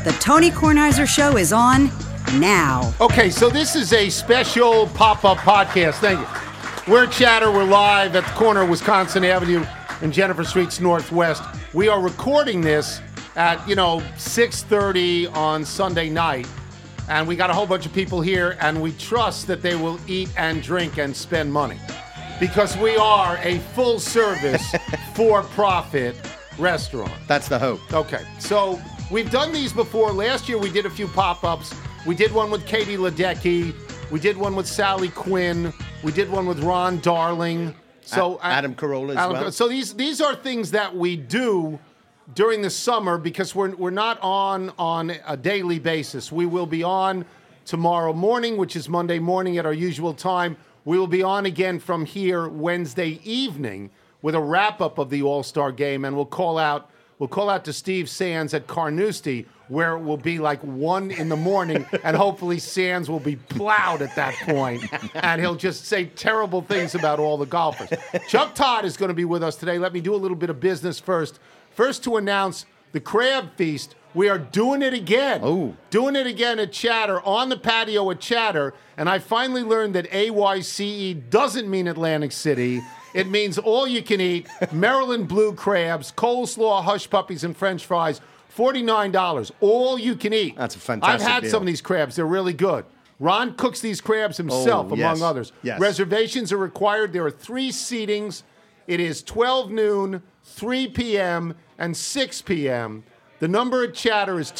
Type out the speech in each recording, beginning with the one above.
The Tony Kornheiser Show is on now. Okay, so this is a special pop-up podcast. Thank you. We're at Chatter. We're live at the corner of Wisconsin Avenue and Jennifer Streets Northwest. We are recording this at, 6:30 on Sunday night. And we got a whole bunch of people here, and we trust that they will eat and drink and spend money. Because we are a full-service, for-profit restaurant. That's the hope. Okay, so we've done these before. Last year we did a few pop-ups. We did one with Katie Ledecky. We did one with Sally Quinn. We did one with Ron Darling. So Adam Carolla as well. So these are things that we do during the summer because we're not on a daily basis. We will be on tomorrow morning, which is Monday morning at our usual time. We will be on again from here Wednesday evening with a wrap-up of the All-Star Game, and we'll call out to Steve Sands at Carnoustie, where it will be like 1 a.m, and hopefully Sands will be plowed at that point, and he'll just say terrible things about all the golfers. Chuck Todd is going to be with us today. Let me do a little bit of business first. First to announce the Crab Feast. We are doing it again. Oh. Doing it again at Chatter, on the patio at Chatter, and I finally learned that AYCE doesn't mean Atlantic City. It means all you can eat, Maryland blue crabs, coleslaw, hush puppies, and French fries, $49. All you can eat. That's a fantastic I've had deal. some of these crabs. They're really good. Ron cooks these crabs himself, among others. Yes. Reservations are required. There are 3 seatings. It is 12 noon, 3 p.m., and 6 p.m. The number at Chatter is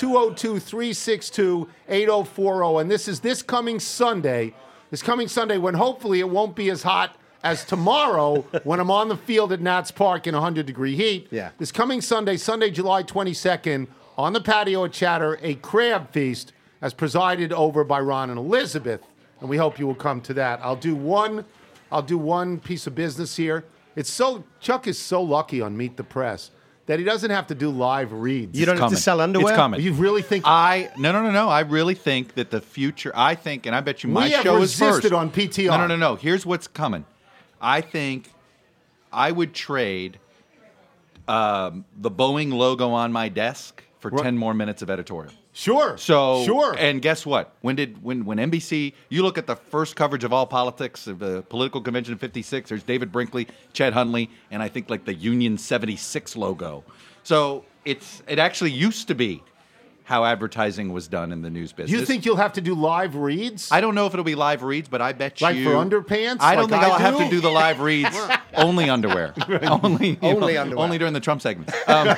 202-362-8040, and this is this coming Sunday when hopefully it won't be as hot as tomorrow when I'm on the field at Nats Park in 100-degree heat. Yeah. This coming Sunday, July 22nd, on the patio at Chatter, a crab feast as presided over by Ron and Elizabeth, and we hope you will come to that. I'll do one piece of business here. Chuck is so lucky on Meet the Press that he doesn't have to do live reads. You don't have to sell underwear? It's coming. You really think? No. I really think that the future, and I bet you my we have show is first. resisted on PTR. No. Here's what's coming. I think I would trade the Boeing logo on my desk for 10 more minutes of editorial. Sure. Sure. And guess what? When NBC, you look at the first coverage of all politics of the political convention in '56. There's David Brinkley, Chet Huntley, and I think like the Union 76 logo. So it actually used to be how advertising was done in the news business. You think you'll have to do live reads? I don't know if it'll be live reads, but I bet like you. Like for underpants? I don't think I'll have do? to do the live reads. Only underwear. Only underwear. Only during the Trump segments.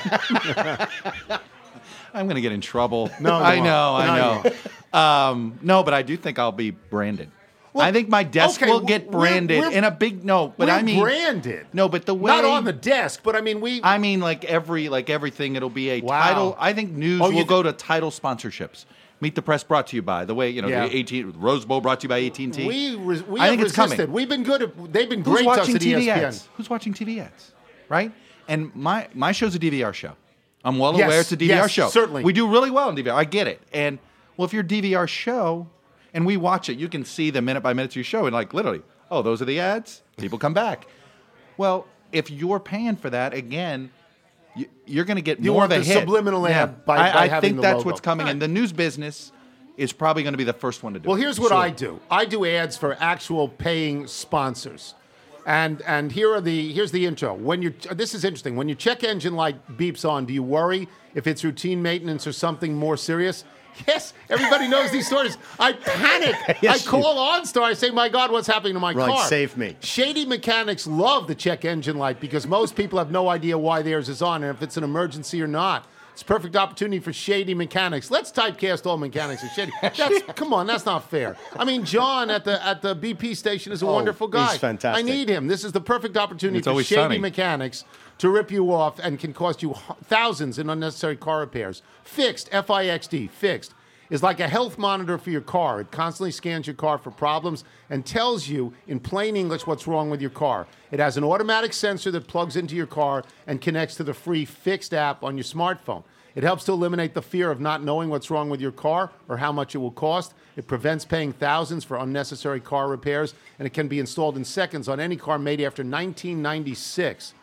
I'm going to get in trouble. No, I know. No, but I do think I'll be branded. Well, I think my desk will get branded in a big branded. No, but the way not on the desk, but I mean like everything. It'll be a title. I think news will go to title sponsorships. Meet the Press brought to you by the way. The Rose Bowl brought to you by AT&T. We I think have it's coming. resisted. We've been good. They've been great to us at TV ESPN. ads? Who's watching TV ads? Right. And my show's a DVR show. I'm well aware it's a DVR show. Certainly. We do really well in DVR. I get it. And, well, if you're a DVR show and we watch it, you can see the minute by minute of your show and, like, literally, oh, those are the ads? People come back. Well, if you're paying for that, again, you're going to get more of a hit. You want the subliminal ad by having the logo. I think that's what's coming. And the news business is probably going to be the first one to do it. Well, here's what I do. I do ads for actual paying sponsors. And here's the intro. This is interesting. When your check engine light beeps on, do you worry if it's routine maintenance or something more serious? Yes, everybody knows these stories. I panic. Yes, I call OnStar. I say, my God, what's happening to my car? Right, save me. Shady mechanics love the check engine light because most people have no idea why theirs is on and if it's an emergency or not. It's a perfect opportunity for shady mechanics. Let's typecast all mechanics as shady. Come on, that's not fair. I mean, John at the BP station is a wonderful guy. He's fantastic. I need him. This is the perfect opportunity It's for always shady sunny. mechanics to rip you off and can cost you thousands in unnecessary car repairs. Fixed, F-I-X-D, Fixed, is like a health monitor for your car. It constantly scans your car for problems and tells you in plain English what's wrong with your car. It has an automatic sensor that plugs into your car and connects to the free Fixed app on your smartphone. It helps to eliminate the fear of not knowing what's wrong with your car or how much it will cost. It prevents paying thousands for unnecessary car repairs, and it can be installed in seconds on any car made after 1996.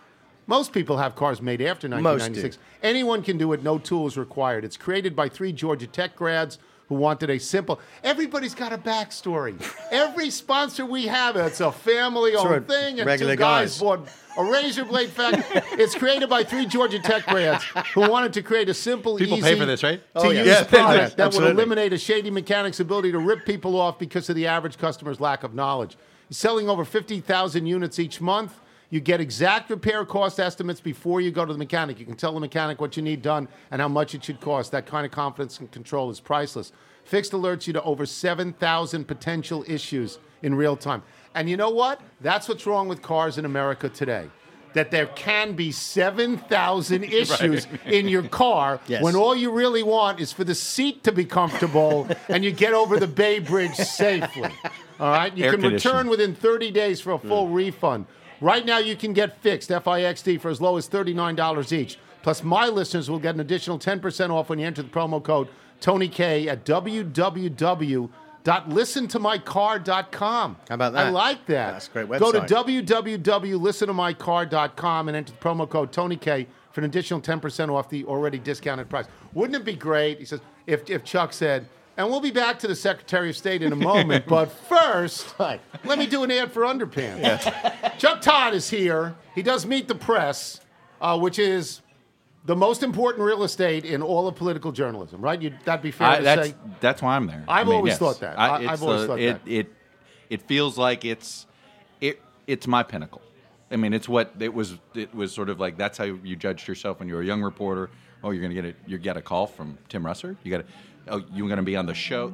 Most people have cars made after 1996. Anyone can do it. No tools required. It's created by 3 Georgia Tech grads who wanted a simple. Everybody's got a backstory. Every sponsor we have, it's a family-owned thing. And regular 2 guys bought a razor blade factory. It's created by 3 Georgia Tech grads who wanted to create a simple, People easy pay for this, right? to use yeah. product that Absolutely. would eliminate a shady mechanic's ability to rip people off because of the average customer's lack of knowledge. Selling over 50,000 units each month. You get exact repair cost estimates before you go to the mechanic. You can tell the mechanic what you need done and how much it should cost. That kind of confidence and control is priceless. Fixed alerts you to over 7,000 potential issues in real time. And you know what? That's what's wrong with cars in America today. That there can be 7,000 issues in your car when all you really want is for the seat to be comfortable and you get over the Bay Bridge safely. All right? You can return within 30 days for a full refund. Right now, you can get fixed FIXD for as low as $39 each. Plus, my listeners will get an additional 10% off when you enter the promo code TonyK at www.listentomycar.com. How about that? I like that. That's a great website. Go to www.listentomycar.com and enter the promo code TonyK for an additional 10% off the already discounted price. Wouldn't it be great, he says, if Chuck said, and we'll be back to the Secretary of State in a moment, but first, let me do an ad for Underpants. Yeah. Chuck Todd is here. He does Meet the Press, which is the most important real estate in all of political journalism, right? That'd be fair to say? That's why I'm there. I've always thought that. I've always thought that. It feels like it's my pinnacle. I mean, it was sort of like that's how you judged yourself when you were a young reporter. Oh, you're going to get a call from Tim Russer? You're going to be on the show.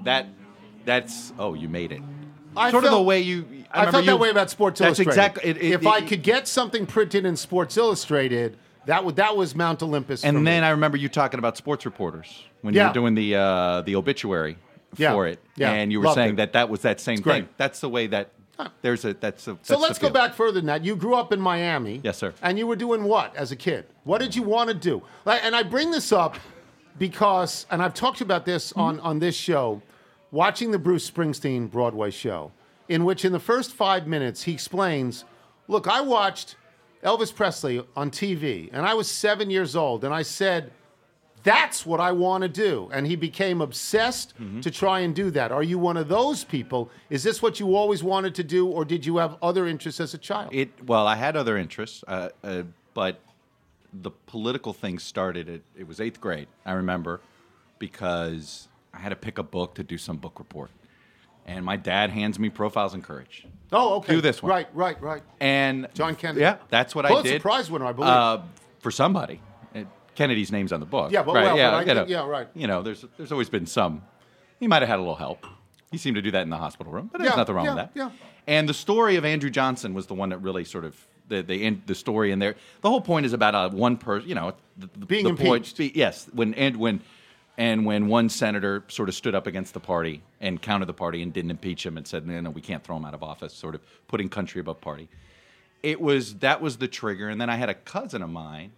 You made it. I felt that way about Sports Illustrated. That's exactly. If I could get something printed in Sports Illustrated, that was Mount Olympus. And then I remember you talking about sports reporters when you were doing the obituary for it, and you were saying that was that same thing. That's the way that. So let's go back further than that. You grew up in Miami. Yes, sir. And you were doing what as a kid? What did you want to do? And I bring this up because, and I've talked about this on this show, watching the Bruce Springsteen Broadway show, in which in the first 5 minutes he explains, look, I watched Elvis Presley on TV, and I was 7 years old, and I said, that's what I want to do. And he became obsessed to try and do that. Are you one of those people? Is this what you always wanted to do, or did you have other interests as a child? Well, I had other interests, but the political thing started it was 8th grade, I remember, because I had to pick a book to do some book report. And my dad hands me Profiles in Courage. Oh, okay. Do this one. Right. And John Kennedy. Yeah, that's what I did. Pulitzer Prize winner, I believe. For somebody. Kennedy's name's on the book. Yeah, but right. You know, there's always been some. He might have had a little help. He seemed to do that in the hospital room, but there's nothing wrong with that. Yeah. And the story of Andrew Johnson was the one that really sort of the story in there. The whole point is about one person. You know, being impeached. Yes, when one senator sort of stood up against the party and countered the party and didn't impeach him and said, no, we can't throw him out of office, sort of putting country above party. That was the trigger. And then I had a cousin of mine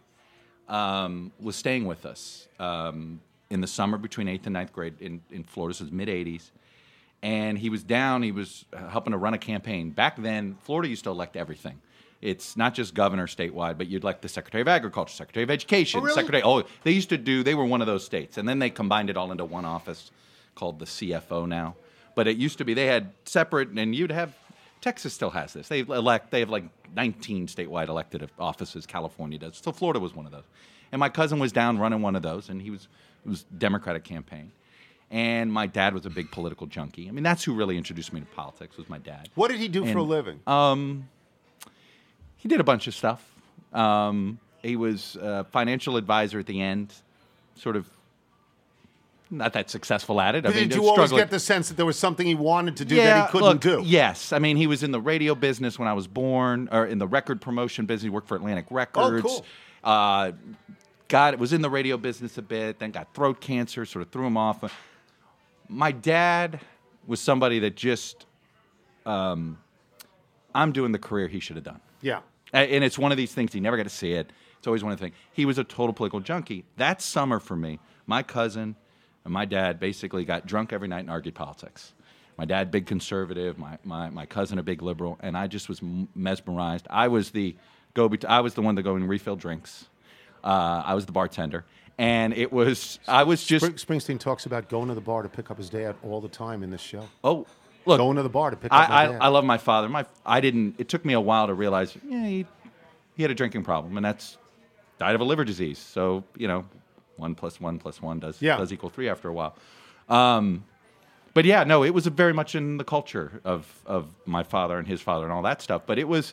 was staying with us in the summer between 8th and 9th grade in Florida. This was mid-'80s. And he was down. He was helping to run a campaign. Back then, Florida used to elect everything. It's not just governor statewide, but you'd elect the Secretary of Agriculture, Secretary of Education, really? They were one of those states. And then they combined it all into one office called the CFO now. But it used to be they had separate, and you'd have, Texas still has this. They have like 19 statewide elected offices, California does. So Florida was one of those. And my cousin was down running one of those, and it was Democratic campaign. And my dad was a big political junkie. I mean, that's who really introduced me to politics, was my dad. What did he do for a living? He did a bunch of stuff. He was a financial advisor at the end, sort of not that successful at it. Did you always get the sense that there was something he wanted to do that he couldn't do? Yes. I mean, he was in the radio business when I was born, or in the record promotion business. He worked for Atlantic Records. Oh, cool. Was in the radio business a bit, then got throat cancer, sort of threw him off. My dad was somebody that just, I'm doing the career he should have done. Yeah. And it's one of these things, he never got to see it. It's always one of the things. He was a total political junkie. That summer for me, my cousin and my dad basically got drunk every night and argued politics. My dad, big conservative, my cousin, a big liberal, and I just was mesmerized. I was the I was the one to go and refill drinks. I was the bartender. And I was just... Springsteen talks about going to the bar to pick up his dad all the time in this show. Oh, look. Going to the bar to pick up my dad. I love my father. It took me a while to realize, he had a drinking problem, and died of a liver disease. So, 1 + 1 + 1 does equal 3 after a while. But yeah, no, it was very much in the culture of my father and his father and all that stuff. But it was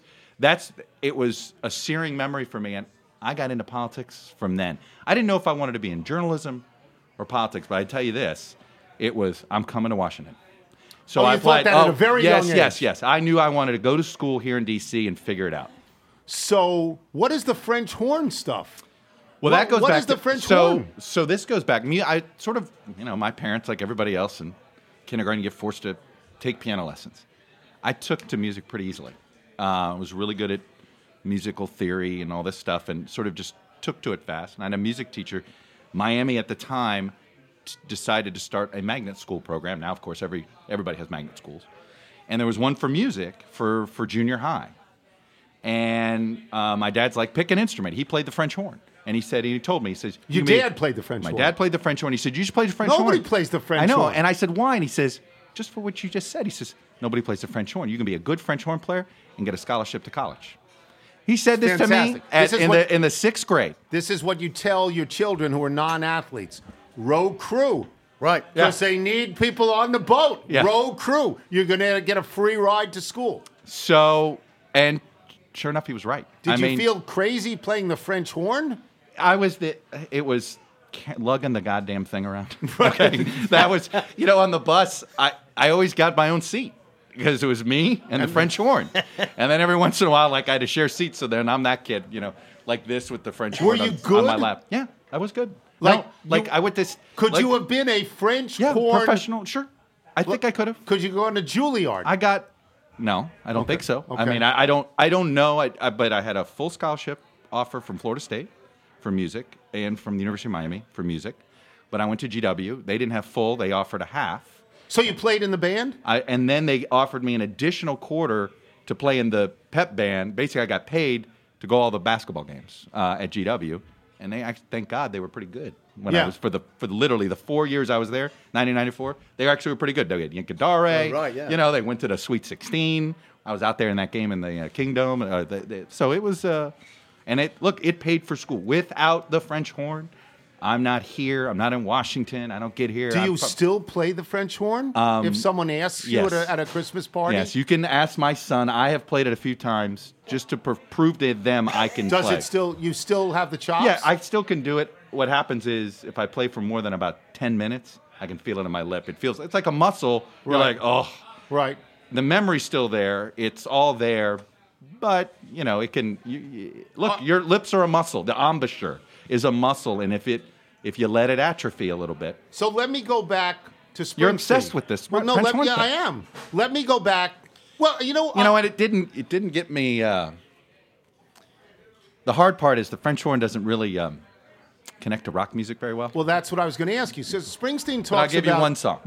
a searing memory for me, and I got into politics from then. I didn't know if I wanted to be in journalism or politics, but I tell you this, it was, I'm coming to Washington. So I thought that at a very young age. Yes. I knew I wanted to go to school here in D.C. and figure it out. So what is the French horn stuff? Well, that goes back. What is the French horn? So this goes back. I sort of, my parents, like everybody else in kindergarten, get forced to take piano lessons. I took to music pretty easily. I was really good at musical theory and all this stuff, and sort of just took to it fast. And I had a music teacher. Miami at the time decided to start a magnet school program. Now, of course, everybody has magnet schools. And there was one for music for junior high. And my dad's like, pick an instrument. He played the French horn. And he told me, he says... Your dad played the French horn? My dad played the French horn. He said, you just played the French horn. Nobody plays the French horn. I know. And I said, why? And he says, just for what you just said. He says, nobody plays the French horn. You can be a good French horn player and get a scholarship to college. He said this to me in the 6th grade. This is what you tell your children who are non-athletes. Row crew. Right. Because they need people on the boat. Yeah. Row crew. You're going to get a free ride to school. So, and sure enough, he was right. Did you feel crazy playing the French horn? It was lugging the goddamn thing around. Okay. That was, on the bus, I always got my own seat. Because it was me and the French horn. And then every once in a while, I had to share seats. So then I'm that kid, like this with the French horn on my lap. Yeah, I was good. I went this. Could you have been a French horn? Professional? Sure. I think I could have. Could you go on to Juilliard? No, I don't think so. Okay. I mean, I don't know. But I had a full scholarship offer from Florida State for music and from the University of Miami for music. But I went to GW. They didn't have full. They offered a half. So you played in the band? And then they offered me an additional quarter to play in the pep band. Basically, I got paid to go all the basketball games at GW, and thank God they were pretty good. I was for literally the 4 years I was there, 1994, they actually were pretty good. They had Yankadare, right, yeah. They went to the Sweet 16. I was out there in that game in the Kingdom. So it was, and it paid for school without the French horn. I'm not here. I'm not in Washington. I don't get here. Do you still play the French horn? If someone asks you at a Christmas party? Yes, you can ask my son. I have played it a few times just to prove to them I can play. You still have the chops? Yeah, I still can do it. What happens is if I play for more than about 10 minutes, I can feel it in my lip. It's like a muscle. You're like, oh. Right. The memory's still there. It's all there. But, it can... Look, your lips are a muscle. The embouchure is a muscle, and if you let it atrophy a little bit. So let me go back to Springsteen. You're obsessed with this. Well, I am. Let me go back. Well, You know what? It didn't get me. The hard part is the French horn doesn't really connect to rock music very well. Well, that's what I was going to ask you. So Springsteen talks I'll give about you one song.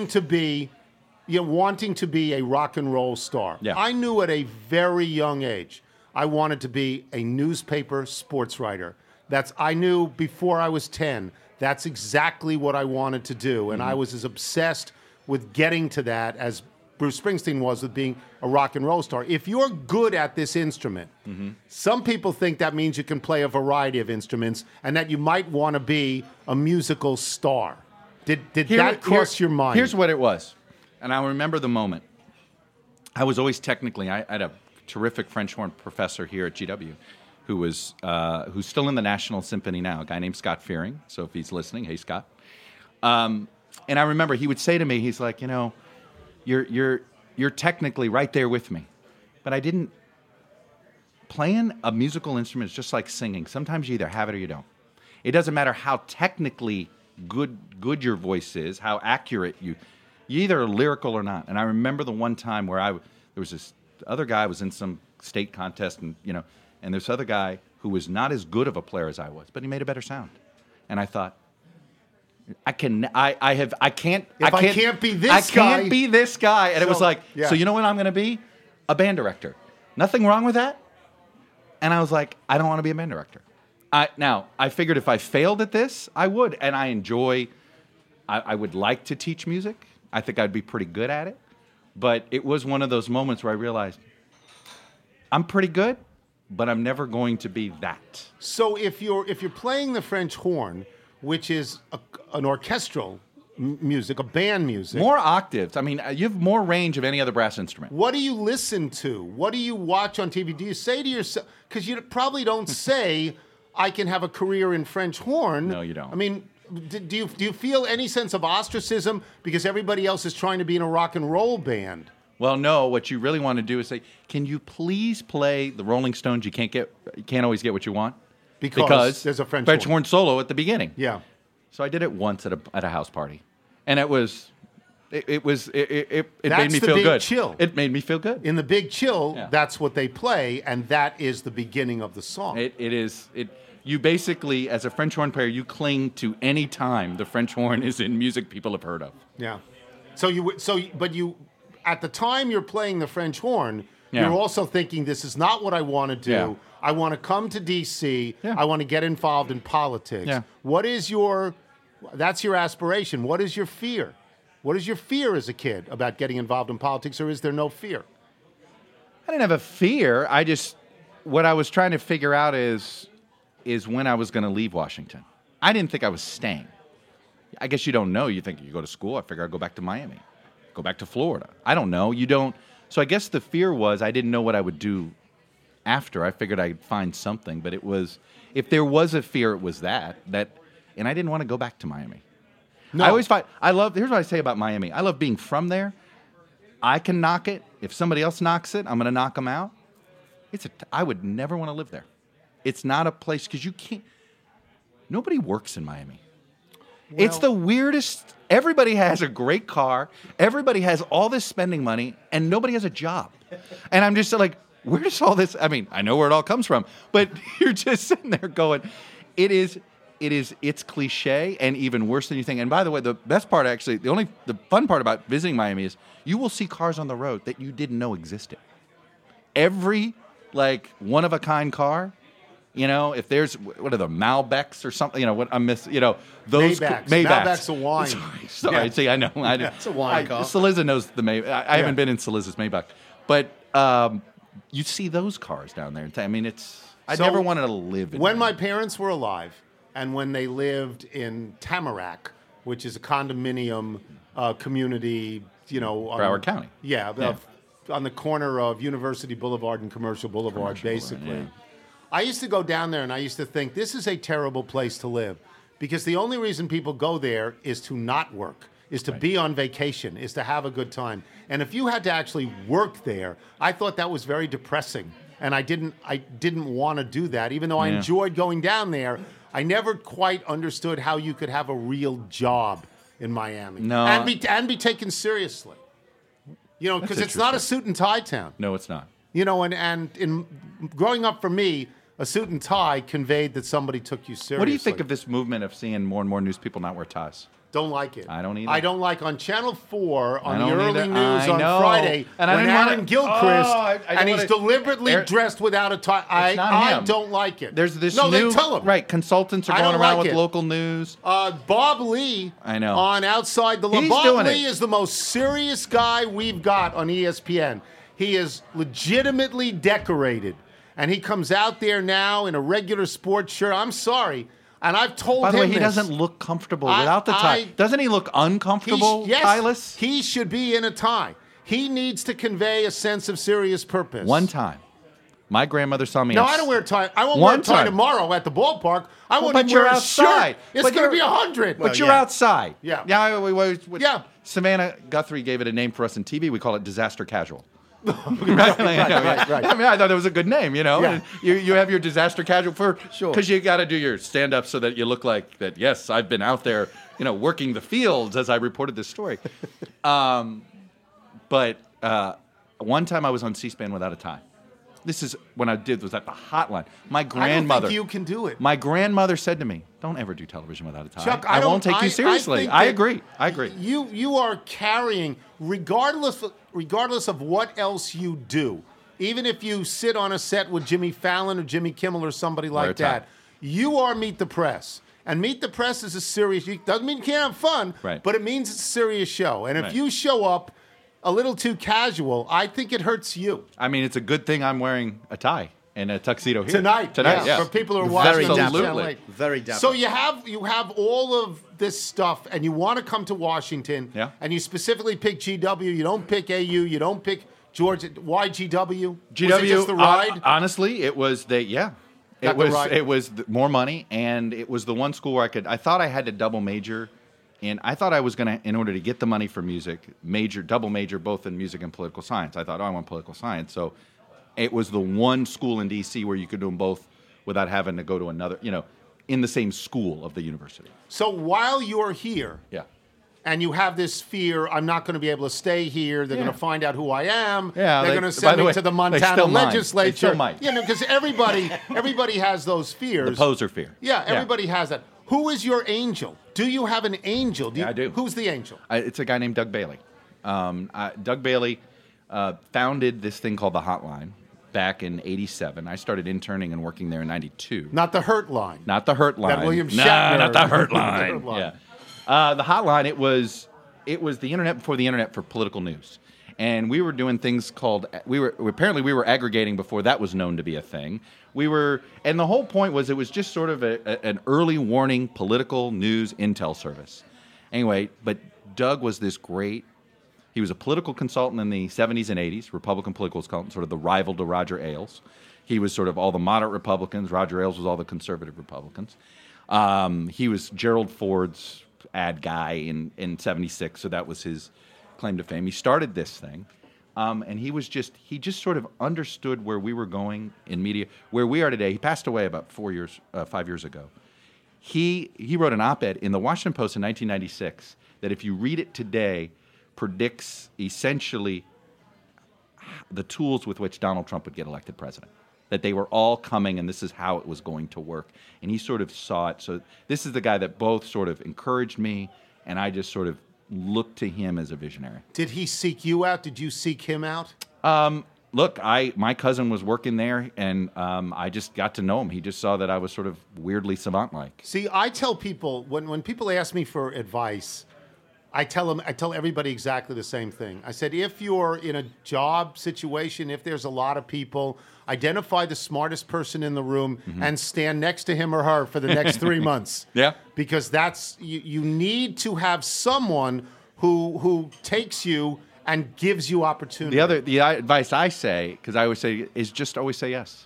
Wanting to be a rock and roll star. Yeah. I knew at a very young age I wanted to be a newspaper sports writer. I knew before I was 10, that's exactly what I wanted to do. And I was as obsessed with getting to that as Bruce Springsteen was with being a rock and roll star. If you're good at this instrument, some people think that means you can play a variety of instruments and that you might want to be a musical star. Did that cross your mind? Here's what it was. And I remember the moment. I was always I had a terrific French horn professor here at GW. Who's still in the National Symphony now, a guy named Scott Fearing. So if he's listening, hey, Scott. And I remember he would say to me, he's like, you're technically right there with me. But I didn't. Playing a musical instrument is just like singing. Sometimes you either have it or you don't. It doesn't matter how technically good your voice is, how accurate you either are lyrical or not. And I remember the one time where there was this other guy was in some state contest and, and this other guy who was not as good of a player as I was, but he made a better sound. And I thought, I can't be this guy. And it was like, so you know what I'm going to be? A band director. Nothing wrong with that. And I was like, I don't want to be a band director. Now, I figured if I failed at this, I would. And I would like to teach music. I think I'd be pretty good at it. But it was one of those moments where I realized I'm pretty good, but I'm never going to be that. So if you're playing the French horn, which is an orchestral music, a band music. More octaves. I mean, you have more range of any other brass instrument. What do you listen to? What do you watch on TV? Do you say to yourself, because you probably don't say, I can have a career in French horn. No, you don't. I mean, do you feel any sense of ostracism because everybody else is trying to be in a rock and roll band? Well, no. What you really want to do is say, can you please play the Rolling Stones? You can't always get what you want because there's a French horn solo at the beginning. Yeah. So I did it once at a house party, and it made me feel big good. Chill. It made me feel good. In the Big Chill, Yeah. that's what they play, and that is the beginning of the song. It is. You basically, as a French horn player, you cling to any time the French horn is in music people have heard of. Yeah. But you, at the time you're playing the French horn, Yeah. you're also thinking, this is not what I want to do. Yeah. I want to come to D.C. Yeah. I want to get involved in politics. Yeah. That's your aspiration. What is your fear? What is your fear as a kid about getting involved in politics, or is there no fear? I didn't have a fear. What I was trying to figure out is when I was going to leave Washington. I didn't think I was staying. I guess you don't know. You think you go to school. I figure I'd go back to Miami, go back to Florida. I don't know. You don't. So I guess the fear was I didn't know what I would do after. I figured I'd find something, but if there was a fear, it was that, and I didn't want to go back to Miami. No. I always find, here's what I say about Miami. I love being from there. I can knock it. If somebody else knocks it, I'm going to knock them out. I would never want to live there. It's not a place, because nobody works in Miami. Well, it's the weirdest. Everybody has a great car. Everybody has all this spending money, and nobody has a job. And I'm just like, where does all this, I mean, I know where it all comes from, but you're just sitting there going, it's cliche and even worse than you think. And by the way, the best part, actually, the fun part about visiting Miami is you will see cars on the road that you didn't know existed. Every, one of a kind car, if there's, what are the Malbecs or something, those Maybachs. Malbec's a wine. Sorry. Yeah. See, I know. It's a wine car. Saliza knows the Maybach. I haven't been in Saliza's Maybach. But you see those cars down there. I mean, I never wanted to live in When Miami. my parents were alive, and when they lived in Tamarack, which is a condominium community, Broward County. Yeah, on the corner of University Boulevard and Commercial Boulevard, basically. Boulevard, yeah. I used to go down there and I used to think, this is a terrible place to live, because the only reason people go there is to not work, is to be on vacation, is to have a good time. And if you had to actually work there, I thought that was very depressing. And I didn't want to do that, even though I enjoyed going down there. I never quite understood how you could have a real job in Miami. No. And be taken seriously. Because it's not a suit and tie town. No, it's not. And in growing up for me, a suit and tie conveyed that somebody took you seriously. What do you think of this movement of seeing more and more news people not wear ties? Don't like it. I don't either. I don't like on Channel 4 on I the don't early either. news I on know. Friday And I when didn't Aaron Gilchrist I he's deliberately dressed without a tie. I don't like it. There's this no, new they tell him. Right, consultants are I going don't around like with it. local news. Bob Lee I know. on Outside the Law. He's Bob doing Lee it. is the most serious guy we've got on ESPN. He is legitimately decorated. And he comes out there now in a regular sports shirt. I'm sorry. And I've told him By the way, he this. doesn't look comfortable without the tie. Doesn't he look uncomfortable, Yes, tieless? he should be in a tie. He needs to convey a sense of serious purpose. One time, my grandmother saw me. No, I don't wear a tie. I won't One wear a tie time. tomorrow at the ballpark. I won't but even you're wear a outside. shirt. It's But going to you're- be 100. But you're outside. Yeah. Yeah. Savannah Guthrie gave it a name for us in TV. We call it disaster casual. right. I mean, I thought it was a good name, Yeah. And you have your disaster casual Sure. because you got to do your stand up so that you look like that. Yes, I've been out there, working the fields as I reported this story. But one time I was on C-SPAN without a tie. This is when was at the hotline. My grandmother. I don't think you can do it. My grandmother said to me, "Don't ever do television without a tie. Chuck, I won't take you seriously." think I that agree. I agree. You are carrying, regardless of what else you do, even if you sit on a set with Jimmy Fallon or Jimmy Kimmel or somebody Wear a like tie. that, you are Meet the Press. And Meet the Press is a serious, doesn't mean you can't have fun, Right. but it means it's a serious show. And if Right. you show up a little too casual, I think it hurts you. I mean, it's a good thing I'm wearing a tie and a tuxedo here. Tonight, yeah. for people who are Very watching on dapper. Channel 8. Very dapper. So you have all of this stuff, and you want to come to Washington, Yeah. and you specifically pick GW. You don't pick AU. You don't pick Georgia. Why GW? GW, Was it just the ride? honestly, it was Got the ride. It was more money, and it was the one school where I thought I had to double major, and I thought I was going to, in order to get the money for music, double major both in music and political science. I thought, I want political science, so it was the one school in D.C. where you could do them both without having to go to another, in the same school of the university. So while you're here, Yeah. and you have this fear, I'm not going to be able to stay here. They're going to find out who I am. Yeah, They're they- going to by send the me way, to the they Montana still might. They legislature. still might. Because everybody has those fears. The poser fear. Yeah, everybody has that. Who is your angel? Do you have an angel? Yeah, I do. Who's the angel? It's a guy named Doug Bailey. Doug Bailey founded this thing called the Hotline back in '87. I started interning and working there in '92. Not the Hurt Line. Not the Hurt Line. That William Nah, Shatner. not the Hurt The Line. Hurt Line. Yeah. The Hotline, it was the internet before the internet for political news. And we were doing things called, we were aggregating before that was known to be a thing. And the whole point was it was just sort of an early warning political news intel service. Anyway, but Doug was he was a political consultant in the 70s and 80s, Republican political consultant, sort of the rival to Roger Ailes. He was sort of all the moderate Republicans. Roger Ailes was all the conservative Republicans. He was Gerald Ford's ad guy in 76, so that was his claim to fame. He started this thing, and he just sort of understood where we were going in media, where we are today. He passed away about 5 years ago. He wrote an op-ed in the Washington Post in 1996 that if you read it today, predicts essentially the tools with which Donald Trump would get elected president. That they were all coming, and this is how it was going to work. And he sort of saw it. So this is the guy that both sort of encouraged me, and I just sort of looked to him as a visionary. Did he seek you out? Did you seek him out? Look, my cousin was working there, and I just got to know him. He just saw that I was sort of weirdly savant-like. See, I tell people, when people ask me for advice, I tell everybody exactly the same thing. I said, if you're in a job situation, if there's a lot of people, identify the smartest person in the room and stand next to him or her for the next 3 months. Yeah. Because you need to have someone who takes you and gives you opportunity. The advice I say, because I always say, is just always say yes.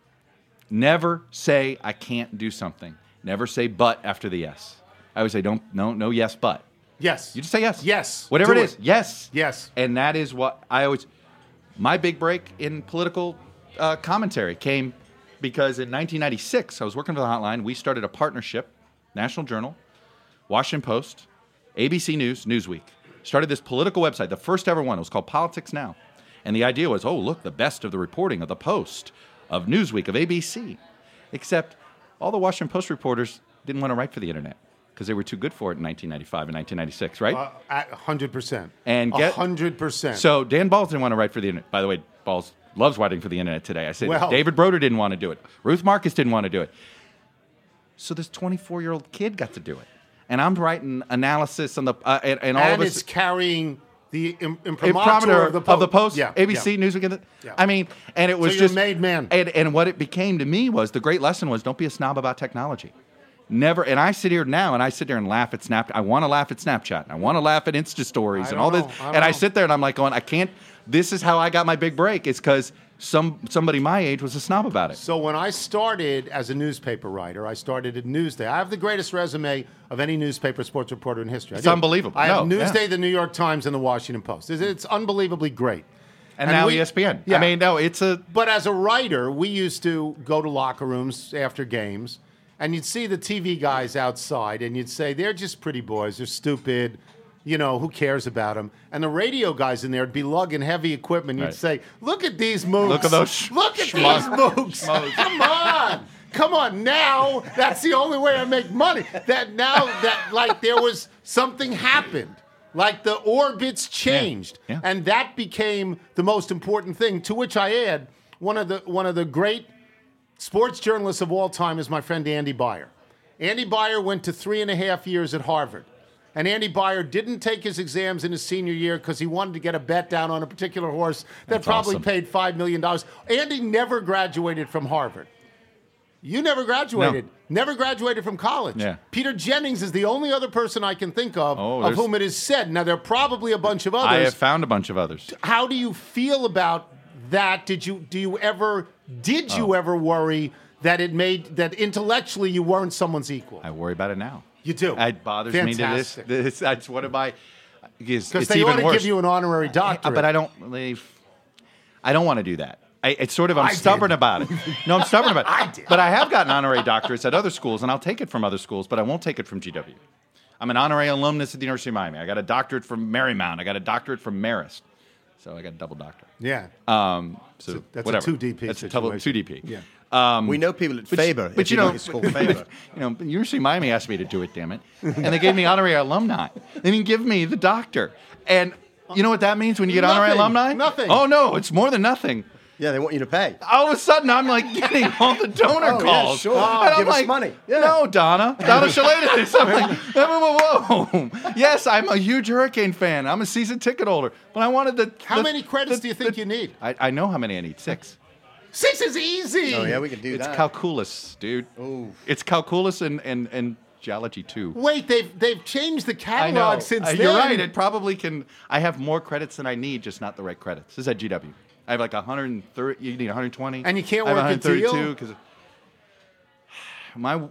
Never say I can't do something. Never say but after the yes. I always say no yes but. Yes. You just say yes. Yes. Whatever Do it is. Yes. Yes. And that is what I always. My big break in political commentary came because in 1996 I was working for the Hotline. We started a partnership, National Journal, Washington Post, ABC News, Newsweek. Started this political website, the first ever one. It was called Politics Now. And the idea was, look, the best of the reporting of the Post, of Newsweek, of ABC. Except all the Washington Post reporters didn't want to write for the internet because they were too good for it in 1995 and 1996, right? 100%. And 100%. So Dan Balls didn't want to write for the internet. By the way, Balls loves writing for the internet today. I said Well- David Broder didn't want to do it. Ruth Marcus didn't want to do it. So this 24-year-old kid got to do it. And I'm writing analysis on the and all of us. it's carrying the imprimatur Imprimatur of the Post, Yeah, ABC, Newsweek. Yeah. I mean, and it was So you're just a made man. And what it became to me was the great lesson was don't be a snob about technology. Never. And I sit here now and I sit there and laugh at Snapchat. I want to laugh at Snapchat. And I want to laugh at Insta stories and all this. And I sit there and I'm like going, I can't. This is how I got my big break. It's because somebody my age was a snob about it. So when I started as a newspaper writer, I started at Newsday. I have the greatest resume of any newspaper sports reporter in history. It's unbelievable. I have No, Newsday, yeah. the New York Times, and the Washington Post. It's unbelievably great. And now we- ESPN. Yeah. I mean, no, it's a. But as a writer, we used to go to locker rooms after games, and you'd see the TV guys outside, and you'd say, they're just pretty boys. They're stupid. You know, who cares about them? And the radio guys in there would be lugging heavy equipment. You'd Right. say, look at these mooks. Look at those Look at these mooks. Come on. Come on. Now, that's the only way I make money. That now that, like, there was something happened. Like the orbits changed, Yeah. and that became the most important thing. To which I add, one of the great sports journalists of all time is my friend Andy Beyer. Andy Beyer went to 3.5 years at Harvard. And Andy Beyer didn't take his exams in his senior year because he wanted to get a bet down on a particular horse that That's probably awesome. paid $5 million. Andy never graduated from Harvard. You never graduated. No. Never graduated from college. Yeah. Peter Jennings is the only other person I can think of there's- whom it is said. Now, there are probably a bunch of others. I have found a bunch of others. How do you feel about that? Did you ever worry that that intellectually you weren't someone's equal? I worry about it now. You do. It bothers me Fantastic. to this. That's one of my. Because they ought to give you an honorary doctorate. But I don't want to do that. It's sort of I'm I stubborn did. about it. No, I'm stubborn about it. I did. But I have gotten honorary doctorates at other schools, and I'll take it from other schools, but I won't take it from GW. I'm an honorary alumnus at the University of Miami. I got a doctorate from Marymount. I got a doctorate from Marist. So I got a double doctorate. Yeah. So that's whatever. a 2DP That's a situation. 2DP. Yeah. We know people at Faber. But if you know, it's called Faber. University of Miami asked me to do it, damn it, and they gave me honorary alumni. They didn't give me the doctor, and you know what that means when you get honorary Nothing. alumni? Nothing. Oh no, it's more than nothing. Yeah, they want you to pay. All of a sudden, I'm like getting all the donor Oh, yeah, calls. sure. And I'm Give us like, money. Yeah. No, Donna Shalata did something. Whoa. Yes, I'm a huge Hurricane fan. I'm a season ticket holder, but I wanted How many credits do you think you need? I know how many I need. 6. 6 is easy. Oh, yeah, we can do It's that. calculus, dude. Ooh. It's calculus and geology too. Wait, they've changed the I know. catalog since then. You're right. It probably can. I have more credits than I need, just not the right credits. This is at GW. I have like 130. You need 120. And you can't I have work a deal? 132 because my.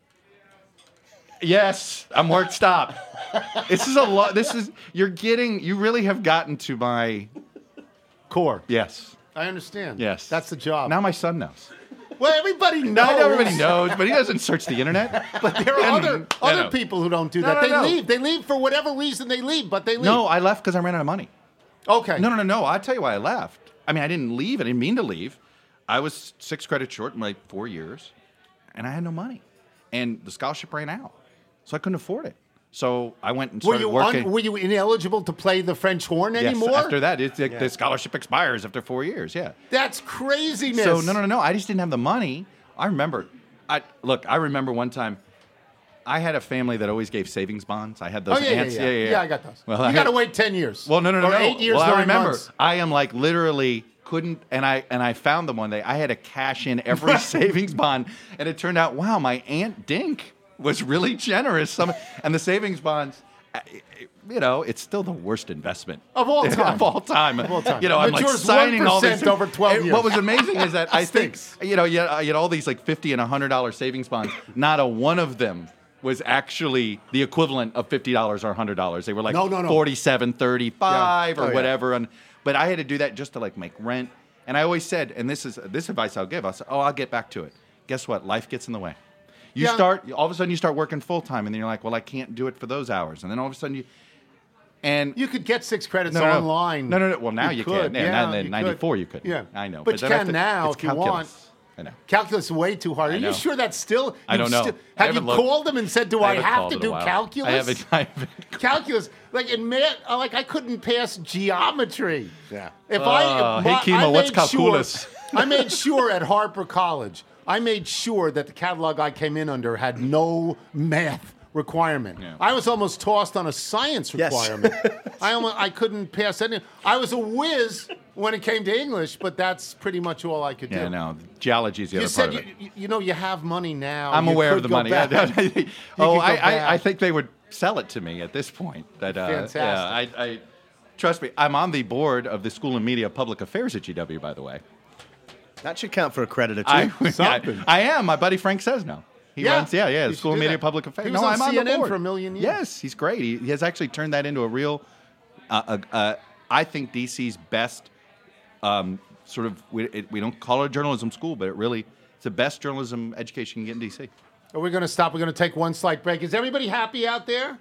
Yes, I'm worked. Stop. This is a lot. You really have gotten to my Core. yes. I understand. Yes. That's the job. Now my son knows. Well, everybody knows. I know everybody knows, but he doesn't search the internet. But there are I other know. people who don't do No, that. no, They no. leave. They leave for whatever reason they leave, but they leave. No, I left because I ran out of money. Okay. No. I'll tell you why I left. I mean, I didn't leave. I didn't mean to leave. I was 6 credits short in like 4 years, and I had no money. And the scholarship ran out, so I couldn't afford it. So I went and started working. Were you ineligible to play the French horn yes, anymore? after that, the scholarship expires after 4 years, yeah. That's craziness. So, no. I just didn't have the money. I remember one time, I had a family that always gave savings bonds. I had those Oh, yeah, aunts. yeah, I got those. Well, you got to wait 10 years. Well, no. Or 8 years, well, 9 I remember. months. I am like literally couldn't, and I found them one day. I had to cash in every savings bond, and it turned out, wow, my Aunt Dink was really generous. And the savings bonds, it's still the worst investment Of all time. of all time. Of all time. I'm like Matures signing all 1% these over 12 And years. What was amazing is that I think Stinks. you had all these like $50 and $100 savings bonds. Not a one of them was actually the equivalent of $50 or $100. They were like No. 47, 35 Yeah. or Oh, yeah. whatever. But I had to do that just to like make rent. And I always said, and this advice I'll give, I'll get back to it. Guess what? Life gets in the way. All of a sudden you start working full time, and then you're like, well, I can't do it for those hours. And then all of a sudden You could get 6 credits No. online. No. Well, now you could. can. Yeah, Yeah, in you 94 could. you could. Yeah. I know. But you then can now it's if you want. calculus. I know. Calculus is way too hard. Are I you know. sure that's still? I don't know. I Have you haven't looked. called them and said, "Do I haven't have called to in a do while. calculus?" I haven't. Calculus, like in math, I couldn't pass geometry. Yeah. If Hey, Kima, what's calculus? I made sure at Harper College. I made sure that the catalog I came in under had no math requirement. Yeah. I was almost tossed on a science Yes. requirement. I couldn't pass any. I was a whiz when it came to English, but that's pretty much all I could do. Yeah, no. Geology is the You other part said of it. you have money now. I'm You aware of could the go money. back. I go back. think they would sell it to me at this point. Fantastic. Yeah, I trust me. I'm on the board of the School of Media Public Affairs at GW, by the way. That should count for a credit or two. Something. I am. My buddy Frank says no. He Yeah. runs, You the should School of do Media that. Public Affairs. He was no, on I'm on the CNN board for a million years. Yes, he's great. He has actually turned that into a real, I think, DC's best sort of, we don't call it a journalism school, but it's the best journalism education you can get in DC. Are we going to stop? We're going to take one slight break. Is everybody happy out there?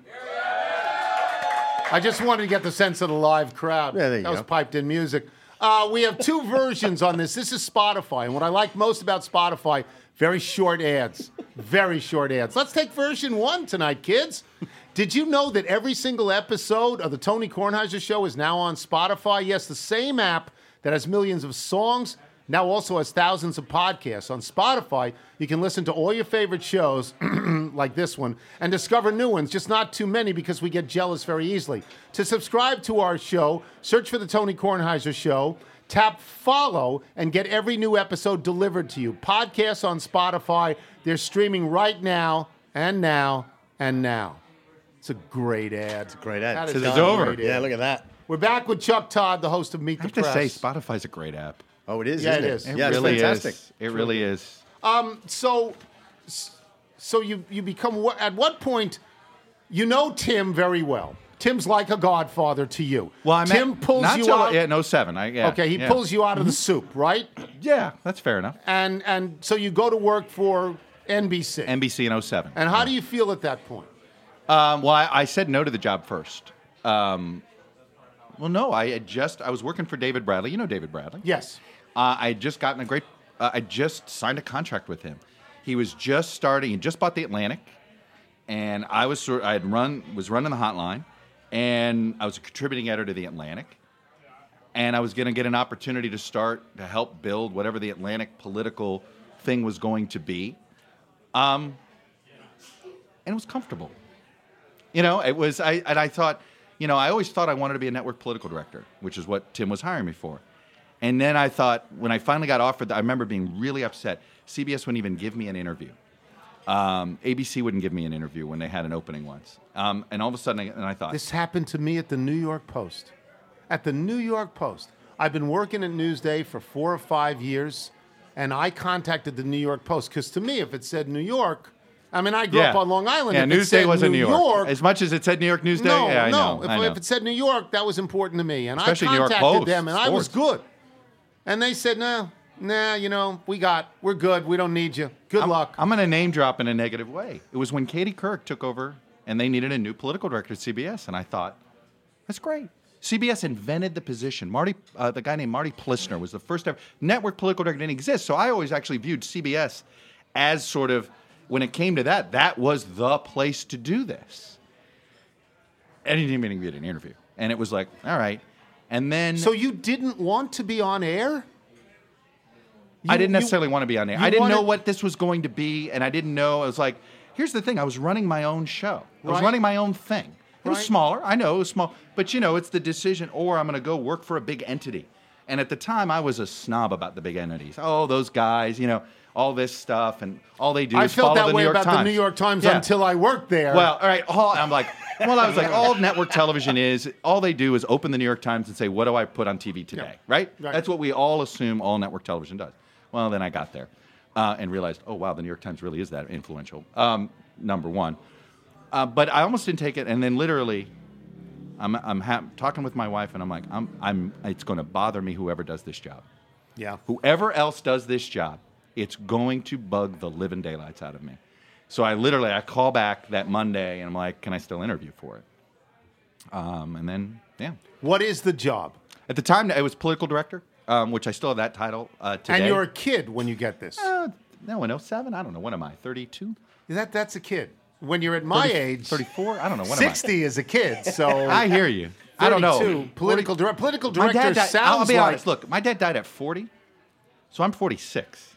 I just wanted to get the sense of the live crowd. Yeah, there you that was go. piped in music. We have 2 versions on this. This is Spotify. And what I like most about Spotify, very short ads. Very short ads. Let's take version 1 tonight, kids. Did you know that every single episode of the Tony Kornheiser Show is now on Spotify? Yes, the same app that has millions of songs now also has thousands of podcasts. On Spotify, you can listen to all your favorite shows, like this one, and discover new ones, just not too many because we get jealous very easily. To subscribe to our show, search for the Tony Kornheiser Show, tap follow, and get every new episode delivered to you. Podcasts on Spotify, they're streaming right now, and now, and now. It's a great ad. It's a Great ad. That is Because it's a over. great ad. Yeah, look at that. We're back with Chuck Todd, the host of Meet I the have to Press. say, Spotify's a great app. Oh, it is, Yeah, isn't it it? is. Yeah, it's really fantastic. is. It really is. So you become, at what point, you know Tim very well. Tim's like a godfather to you. Well, Tim pulls not you till, out. Yeah, no 07. Okay, he pulls you out of the soup, right? Yeah, that's fair enough. And so you go to work for NBC. NBC in 07. And how do you feel at that point? Well, I said no to the job first. Well, no, I was working for David Bradley. You know David Bradley. Yes. I had just gotten I just signed a contract with him. He was just starting. He just bought the Atlantic, and was running the Hotline, and I was a contributing editor to the Atlantic, and I was going to get an opportunity to start to help build whatever the Atlantic political thing was going to be, and it was comfortable. You know, it was. I thought, I always thought I wanted to be a network political director, which is what Tim was hiring me for. And then I thought, when I finally got offered, I remember being really upset. CBS wouldn't even give me an interview. ABC wouldn't give me an interview when they had an opening once. And all of a sudden, I thought, This happened to me at the New York Post. At the New York Post. I've been working at Newsday for 4 or 5 years, and I contacted the New York Post because to me, if it said New York, I mean, I grew up on Long Island. Yeah, if it Newsday said wasn't New New York. York. As much as it said New York Newsday, No, yeah, I no. know. I know. If it said New York, that was important to me, and Especially I New York contacted Post, them, and I was sports. good. And they said, nah, we're good. We don't need you. Good luck. I'm going to name drop in a negative way. It was when Katie Couric took over and they needed a new political director at CBS, and I thought, that's great. CBS invented the position. The guy named Marty Plissner was the first ever network political director. Didn't exist, so I always actually viewed CBS as sort of, when it came to that was the place to do this. And he didn't even get an interview, and it was like, all right. And then, So you didn't want to be on air? I didn't necessarily want to be on air. you I didn't know wanted- what this was going to be, and I didn't know. I was like, here's the thing. I was running my own show. I was Right. running my own thing. It was Right. smaller. I know it was small. But, it's the decision, or I'm going to go work for a big entity. And at the time, I was a snob about the big entities. Oh, those guys, all this stuff, and all they do I is felt follow that the way New York about Times. the New York Times Yeah. until I worked there. Well, all right. I was like, all network television is, all they do is open the New York Times and say, what do I put on TV today? Yeah. Right? Right. That's what we all assume all network television does. Well, then I got there and realized, oh, wow, the New York Times really is that influential, number one. But I almost didn't take it. And then literally, I'm talking with my wife, and I'm like, it's going to bother me whoever does this job. yeah. Whoever else does this job, it's going to bug the living daylights out of me. So I call back that Monday, and I'm like, can I still interview for it? And then, yeah. What is the job? At the time, it was political director, which I still have that title today. And you're a kid when you get this. No, in 07? I don't know. What am I, 32? That's a kid. When you're at my age, 34? I don't know. What 60 is a kid. So I hear you. I don't know. 32, Political My director dad died, sounds I'll be like. honest. Look, my dad died at 40, so I'm 46.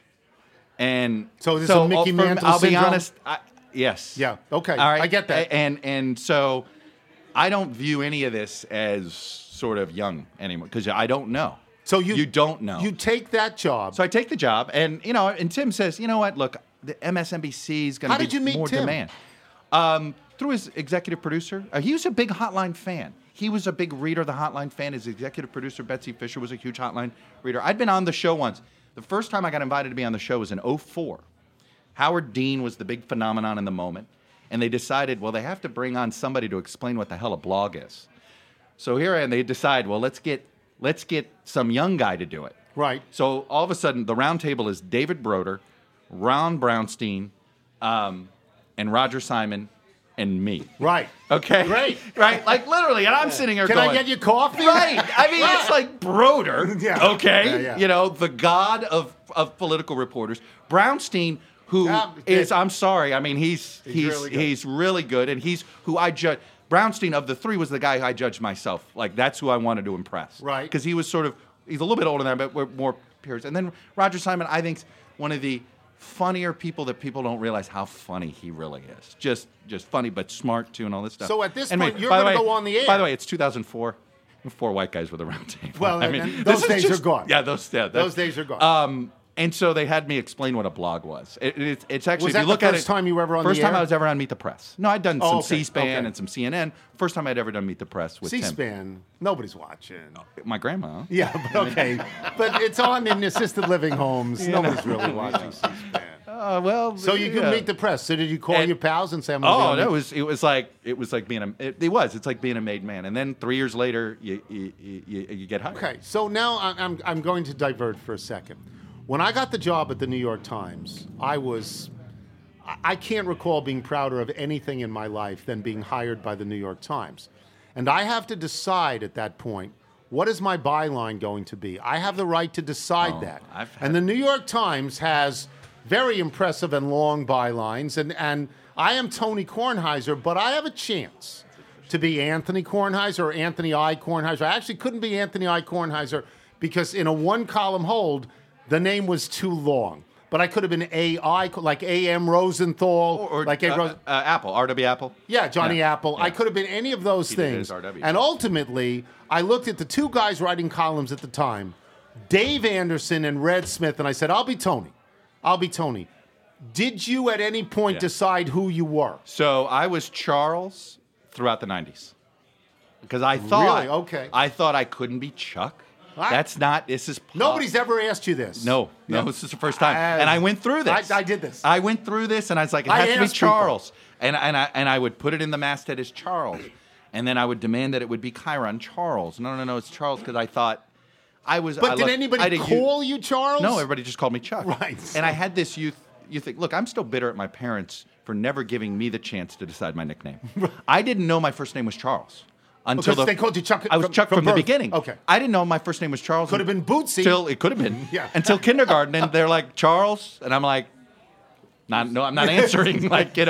And So is this a Mickey Mantle I'll be syndrome? honest. Yes. Yeah, okay, All right. I get that. And so I don't view any of this as sort of young anymore because I don't know. So you don't know. You take that job. So I take the job, and and Tim says, you know what? Look, the MSNBC is going How to be did you meet more Tim? demand. Through his executive producer. He was a big Hotline fan. He was a big reader of the Hotline fan. His executive producer, Betsy Fisher, was a huge Hotline reader. I'd been on the show once. The first time I got invited to be on the show was in 2004. Howard Dean was the big phenomenon in the moment, and they decided, well, they have to bring on somebody to explain what the hell a blog is. So here, and they decide, well, let's get some young guy to do it. Right. So all of a sudden, the round table is David Broder, Ron Brownstein, and Roger Simon, and me. Right. Okay. Great. Right. Like literally, and I'm sitting here Can going, I get you coffee? Right. I mean, it's like Broder. Yeah. Okay. Yeah. The god of political reporters. Brownstein, who is, Yeah. I'm sorry, I mean, he's really good. really good, and he's who I judge. Brownstein of the three was the guy I judged myself. Like, that's who I wanted to impress. Right. Because he was he's a little bit older than I, but we're more peers. And then Roger Simon, I think, is one of the funnier people that people don't realize how funny he really is. Just funny, but smart, too, and all this stuff. So at this Anyway, point, you're by the going to way- go on the air. By the way, it's 2004. 4 white guys with a round table. Well, I and mean, those this is days are gone. Yeah, Those days are gone. And so they had me explain what a blog was. It's actually, Was if that you look the at first it, time you were ever on first the time air? I was ever on Meet the Press. No, I'd done Oh, some okay, C-SPAN okay. and some CNN. First time I'd ever done Meet the Press with Tim. C-SPAN, nobody's watching. My grandma. Yeah, but okay. But it's on in assisted living homes. Nobody's really watching C-SPAN. Well, So you could yeah. meet the press. So did you call And- your pals and say, I'm going Oh, to no, it was like being it's like being a made man. And then 3 years later, you get hired. Okay, so now I'm going to divert for a second. When I got the job at the New York Times, I can't recall being prouder of anything in my life than being hired by the New York Times. And I have to decide at that point, what is my byline going to be? I have the right to decide that. And the New York Times has very impressive and long bylines, and I am Tony Kornheiser, but I have a chance to be Anthony Kornheiser or Anthony I. Kornheiser. I actually couldn't be Anthony I. Kornheiser because in a one-column hold, the name was too long. But I could have been A.I., like A.M. Rosenthal, Or like Apple, R.W. Apple. yeah, Johnny Yeah. Apple. Yeah. I could have been any of those He did things. his RW. And ultimately, I looked at the two guys writing columns at the time, Dave Anderson and Red Smith, and I said, I'll be Tony. I'll be Tony. Did you at any point Yeah. decide who you were? So I was Charles throughout the 90s. Because I thought Really? Okay. I thought I couldn't be Chuck. This is Nobody's ever asked you this. No, this is the first time. And I went through this. I did this. I went through this, and I was like, it I has to be asked people. Charles. And I would put it in the masthead as Charles. And then I would demand that it would be Chiron Charles. No, it's Charles, because I thought I was. But did anybody call you Charles? No, everybody just called me Chuck. Right. And I had this you think, look, I'm still bitter at my parents for never giving me the chance to decide my nickname. I didn't know my first name was Charles. Until Because they called you Chuck I was from- Chuck from from the birth. beginning. Okay. I didn't know my first name was Charles. Could have been Bootsy. It could have been. Yeah. Until kindergarten, and they're like, Charles, and I'm like, I'm not answering.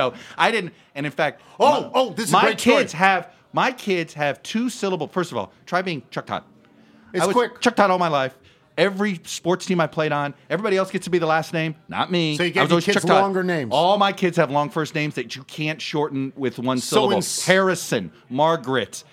I didn't. And in fact, this is a great story. my kids have 2 syllable. First of all, try being Chuck Todd. It's I was quick. Chuck Todd all my life. Every sports team I played on, everybody else gets to be the last name, not me. So you I gave was your always kids Chuck Todd. longer names. All my kids have long first names that you can't shorten with one So syllable. in Harrison, Margaret,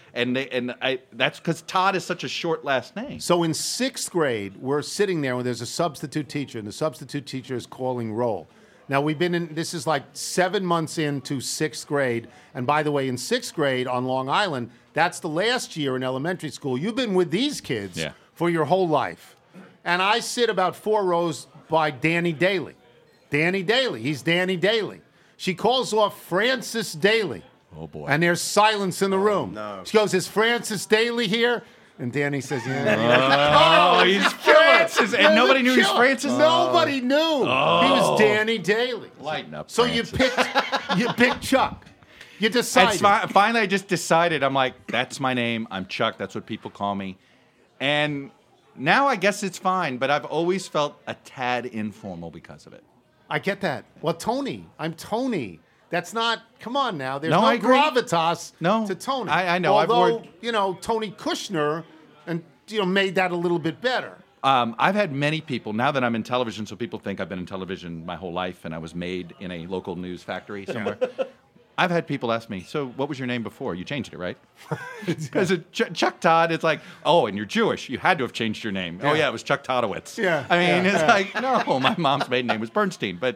that's because Todd is such a short last name. So in 6th grade, we're sitting there when there's a substitute teacher, and the substitute teacher is calling roll. Now, this is like 7 months into 6th grade. And by the way, in 6th grade on Long Island, that's the last year in elementary school. You've been with these kids for your whole life. And I sit about 4 rows by Danny Daly. Danny Daly. He's Danny Daly. She calls off Francis Daly. Oh, boy. And there's silence in the room. no. She goes, is Francis Daly here? And Danny says, yeah. Oh, he's Francis. And nobody knew he was Killer. Francis? Nobody knew. He was Danny Daly. Lighten up, So Francis. you picked Chuck. You decided. Finally, I just decided, I'm like, that's my name. I'm Chuck. That's what people call me. And now I guess it's fine, but I've always felt a tad informal because of it. I get that. Well, Tony. I'm Tony. That's not, come on now. There's No, no I agree. gravitas No. to Tony. I know. I've Although, worked- Tony Kushner made that a little bit better. I've had many people, now that I'm in television, so people think I've been in television my whole life and I was made in a local news factory somewhere. I've had people ask me, so what was your name before? You changed it, right? Because Chuck Todd, it's like, oh, and you're Jewish. You had to have changed your name. Oh, yeah, it was Chuck Toddowitz. Yeah, I mean, yeah, it's like, no, my mom's maiden name was Bernstein. But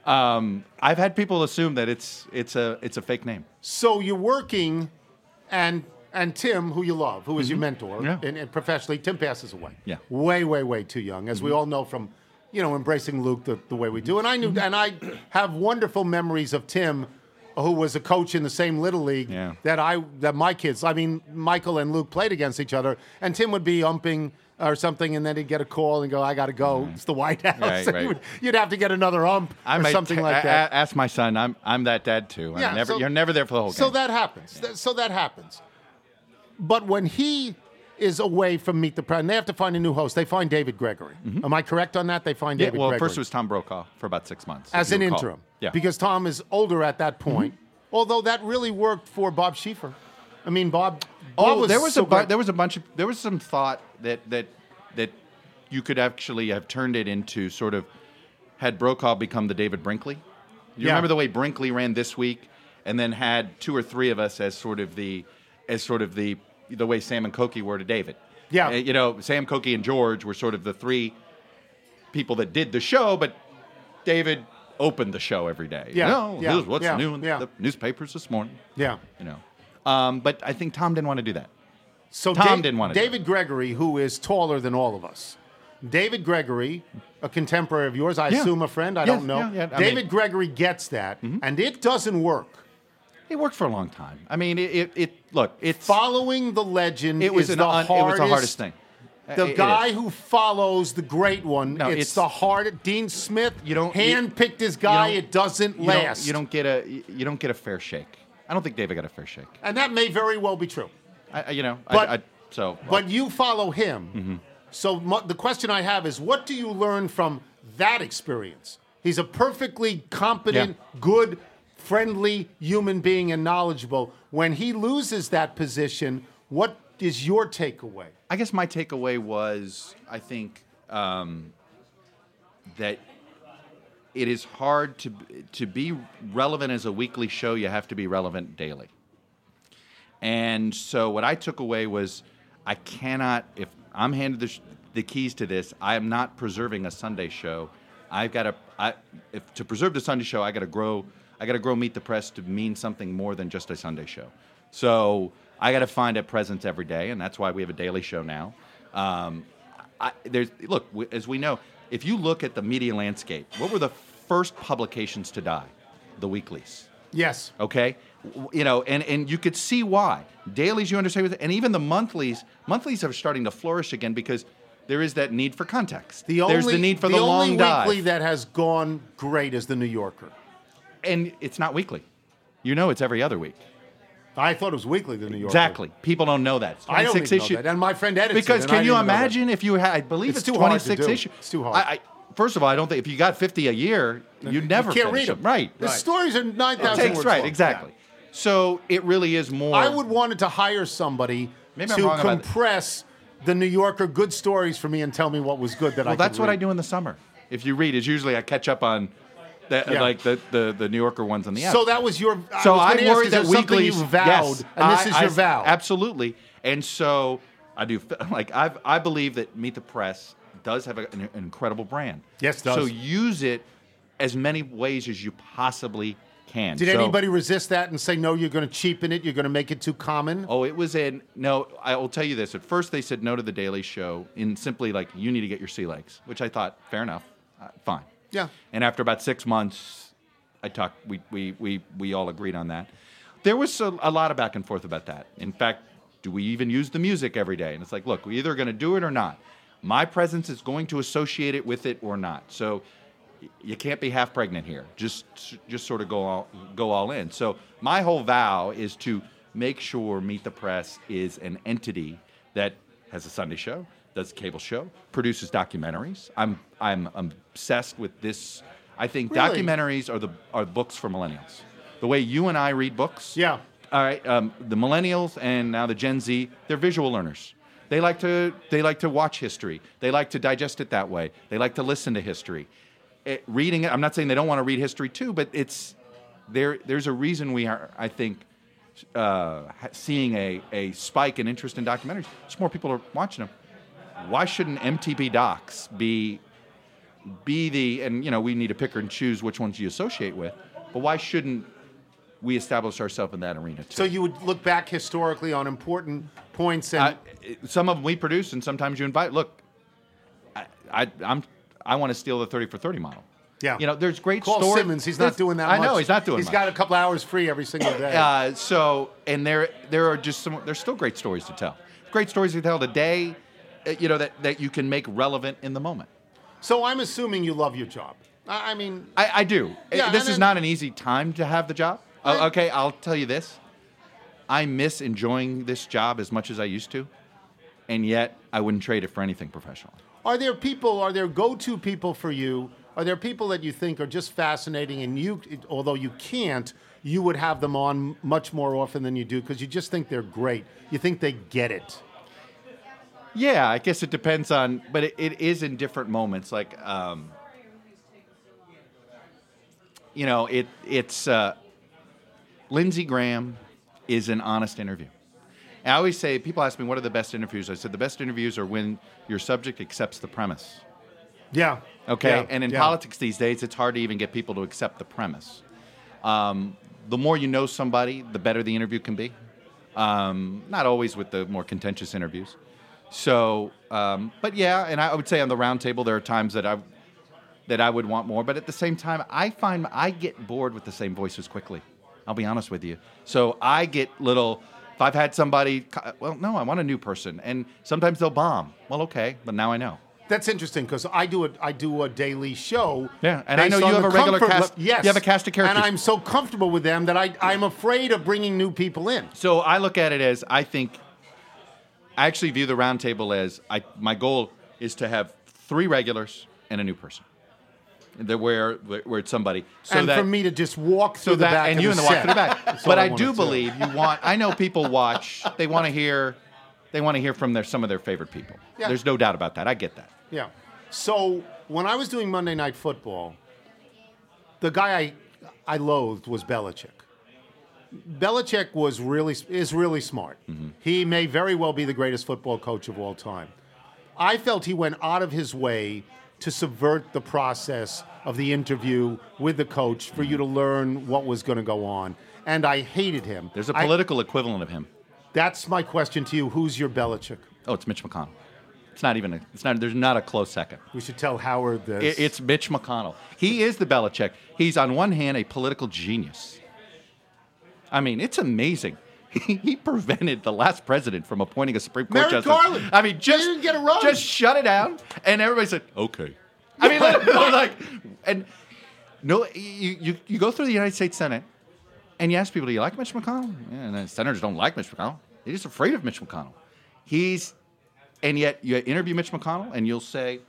I've had people assume that it's a fake name. So you're working, and Tim, who you love, who is your mentor, Yeah. and professionally, Tim passes away. Yeah. Way, way, way too young, as we all know from, embracing Luke the way we do. And I have wonderful memories of Tim, who was a coach in the same Little League Yeah. that my kids, Michael and Luke played against each other, and Tim would be umping or something, and then he'd get a call and go, I got to go. It's the White House. Right, And right. you'd have to get another ump I or might something like that. Ask my son. I'm that dad too. Yeah, You're never there for the whole game. So that happens. So that happens. But when he is away from Meet the Press, and they have to find a new host. They find David Gregory. Am I correct on that? They find David well, Gregory. first it was Tom Brokaw for about 6 months. As if you an recall. interim. Yeah. Because Tom is older at that point. Although that really worked for Bob Schieffer. I mean, Bob was there was so great. there was some thought that you could actually have turned it into sort of had Brokaw become the David Brinkley. You remember the way Brinkley ran this week, and then had 2 or 3 of us as sort of the way Sam and Cokie were to David. Yeah. Sam, Cokie, and George were sort of the 3 people that did the show, but David opened the show every day. Yeah. Here's what's new in Yeah. the newspapers this morning. Yeah. But I think Tom didn't want to do that. So Tom didn't want to do David Gregory, who is taller than all of us. David Gregory, a contemporary of yours, I assume a friend, I don't know. Yeah. David Gregory gets that, and it doesn't work. It worked for a long time. I mean, it's Following the legend it was is it the was hardest. the hardest thing. The It guy is. who follows the great one, No, it's it's- the hardest. Dean Smith You don't- handpicked his you guy. don't- It doesn't last. You don't get a fair shake. I don't think David got a fair shake. And that may very well be true. But But you follow him. So the question I have is, what do you learn from that experience? He's a perfectly competent, good, friendly human being and knowledgeable. When he loses that position, what is your takeaway? I guess my takeaway was, I think, that it is hard to be relevant as a weekly show. You have to be relevant daily. And so what I took away was, I cannot, if I'm handed the keys to this, I am not preserving a Sunday show. To preserve the Sunday show, I got to grow Meet the Press to mean something more than just a Sunday show. So I got to find a presence every day, and that's why we have a daily show now. As we know, if you look at the media landscape, what were the first publications to die? The weeklies. Yes. Okay, and you could see why. Dailies, you understand, and even the monthlies are starting to flourish again because there is that need for context. There's the need for the long only dive. weekly that has gone great is the New Yorker. And it's not weekly. It's every other week. I thought it was weekly, the New Yorker. Exactly. People don't know that. It's I don't 26 even know issue. that. And my friend edits Because it, and I can you didn't know that. imagine if you had? I believe it's It's too hard to 26 do. issues. It's too hard. First of all, I don't think if you got 50 a year, you'd never You can't finish read them. Right. The stories are 9,000 Takes words right. long. Exactly. So it really is more. I would wanted to hire somebody Maybe I'm to wrong about it. compress the New Yorker good stories for me and tell me what was good that I Well, could that's what I read. do in the summer. If you read, it's usually I catch up on the New Yorker ones on the app. So that was your. So I was I'm gonna ask, worried is there that something weeklies you vowed, yes, and this is your vow. Absolutely. And so I do. I believe that Meet the Press does have an incredible brand. Yes, it does. So use it as many ways as you possibly can. Did So- anybody resist that and say, no, you're going to cheapen it, you're going to make it too common? Oh, it was no, I will tell you this. At first they said no to the Daily Show in simply like, you need to get your sea legs, which I thought, fair enough, fine. Yeah. And after about 6 months, we all agreed on that. There was a lot of back and forth about that. In fact, do we even use the music every day? And it's like, look, we're either going to do it or not. My presence is going to associate it with it or not. So you can't be half pregnant here. Just sort of go all in. So my whole vow is to make sure Meet the Press is an entity that has a Sunday show, does a cable show, produces documentaries. I'm obsessed with this. I think Really? documentaries are books for millennials. The way you and I read books. Yeah. All right. The millennials and now the Gen Z, they're visual learners. They like to watch history. They like to digest it that way. They like to listen to history. Reading it, I'm not saying they don't want to read history too, but there's a reason we are, I think, seeing a spike in interest in documentaries. Just more people are watching them. Why shouldn't MTV Docs be the, and we need to pick and choose which ones you associate with, but why shouldn't we establish ourselves in that arena too? So you would look back historically on important points and Some of them we produce, and sometimes you invite. Look, I want to steal the 30 for 30 model. yeah. There's great Call stories. Simmons. He's not doing that much. I know he's not doing. He's much. got a couple hours free every single day. And there are just there's still great stories to tell. Great stories to tell today, that you can make relevant in the moment. So I'm assuming you love your job. I mean, I do. Yeah, This and is then- not an easy time to have the job. Okay, I'll tell you this. I miss enjoying this job as much as I used to. and yet I wouldn't trade it for anything professional. Are there go-to people for you? Are there people that you think are just fascinating and you, although you can't, you would have them on much more often than you do because you just think they're great? You think they get it? Yeah, I guess it depends on, but it is in different moments. Like, it's Lindsey Graham is an honest interview. And I always say, people ask me, what are the best interviews? I said, the best interviews are when your subject accepts the premise. Yeah. Okay? Yeah. And in Yeah. politics these days, it's hard to even get people to accept the premise. The more you know somebody, the better the interview can be. Not always with the more contentious interviews. So, but yeah, and I would say on the round table, there are times that I would want more. But at the same time, I find I get bored with the same voices quickly. I'll be honest with you. So I get if I've had somebody, well, no, I want a new person. And sometimes they'll bomb. Well, okay, but now I know. That's interesting because I do a daily show. Yeah, and I based know you on have the a regular comfort cast. Yes, you have a cast of characters. and I'm so comfortable with them that I'm afraid of bringing new people in. So I look at it as I actually view the round table as my goal is to have 3 regulars and a new person. Where it's somebody. So and that, for me to just walk through the back and of you the and the walk set. through the back. That's But all I wanna do believe I know people watch. They want to hear from some of their favorite people. Yeah. There's no doubt about that. I get that. Yeah. So when I was doing Monday Night Football, the guy I loathed was Belichick. Belichick is really smart. Mm-hmm. He may very well be the greatest football coach of all time. I felt he went out of his way to subvert the process of the interview with the coach for you to learn what was going to go on. And I hated him. There's a political equivalent of him. That's my question to you. Who's your Belichick? Oh, it's Mitch McConnell. There's not a close second. We should tell Howard this. It's Mitch McConnell. He is the Belichick. He's on one hand a political genius. I mean, it's amazing. He prevented the last president from appointing a Supreme Court Merrick justice. Garland. I mean, He didn't get it wrong. just shut it down, and everybody said, "Okay." I mean, you go through the United States Senate, and you ask people, "Do you like Mitch McConnell?" Yeah, and the senators don't like Mitch McConnell. They're just afraid of Mitch McConnell. And yet you interview Mitch McConnell, and you'll say,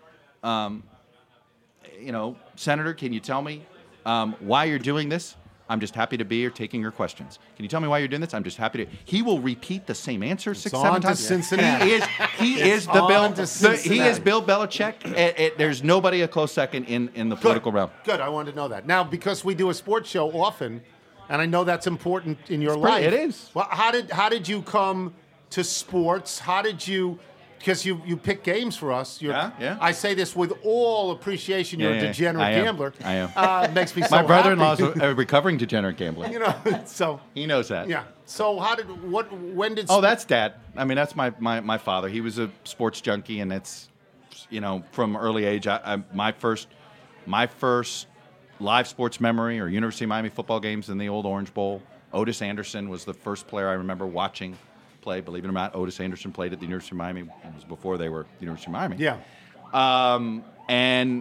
Senator, can you tell me why you're doing this? I'm just happy to be here taking your questions. Can you tell me why you're doing this? I'm just happy to. He will repeat the same answer 6-7 times. Cincinnati. He is Bill Belichick. There's nobody a close second in the political realm. Good. I wanted to know that. Now, because we do a sports show often, and I know that's important in your life. It is. Well, how did you come to sports? How did you? Because you pick games for us. Yeah. I say this with all appreciation. You're a degenerate gambler. I am. It makes me so My brother-in-law's happy. a recovering degenerate gambler. So he knows that. Yeah. So when did? Oh, that's Dad. I mean, that's my father. He was a sports junkie, and it's, from early age. My first live sports memory or University of Miami football games in the old Orange Bowl. Otis Anderson was the first player I remember watching play. Believe it or not, Otis Anderson played at the University of Miami. It was before they were the University of Miami. Yeah. And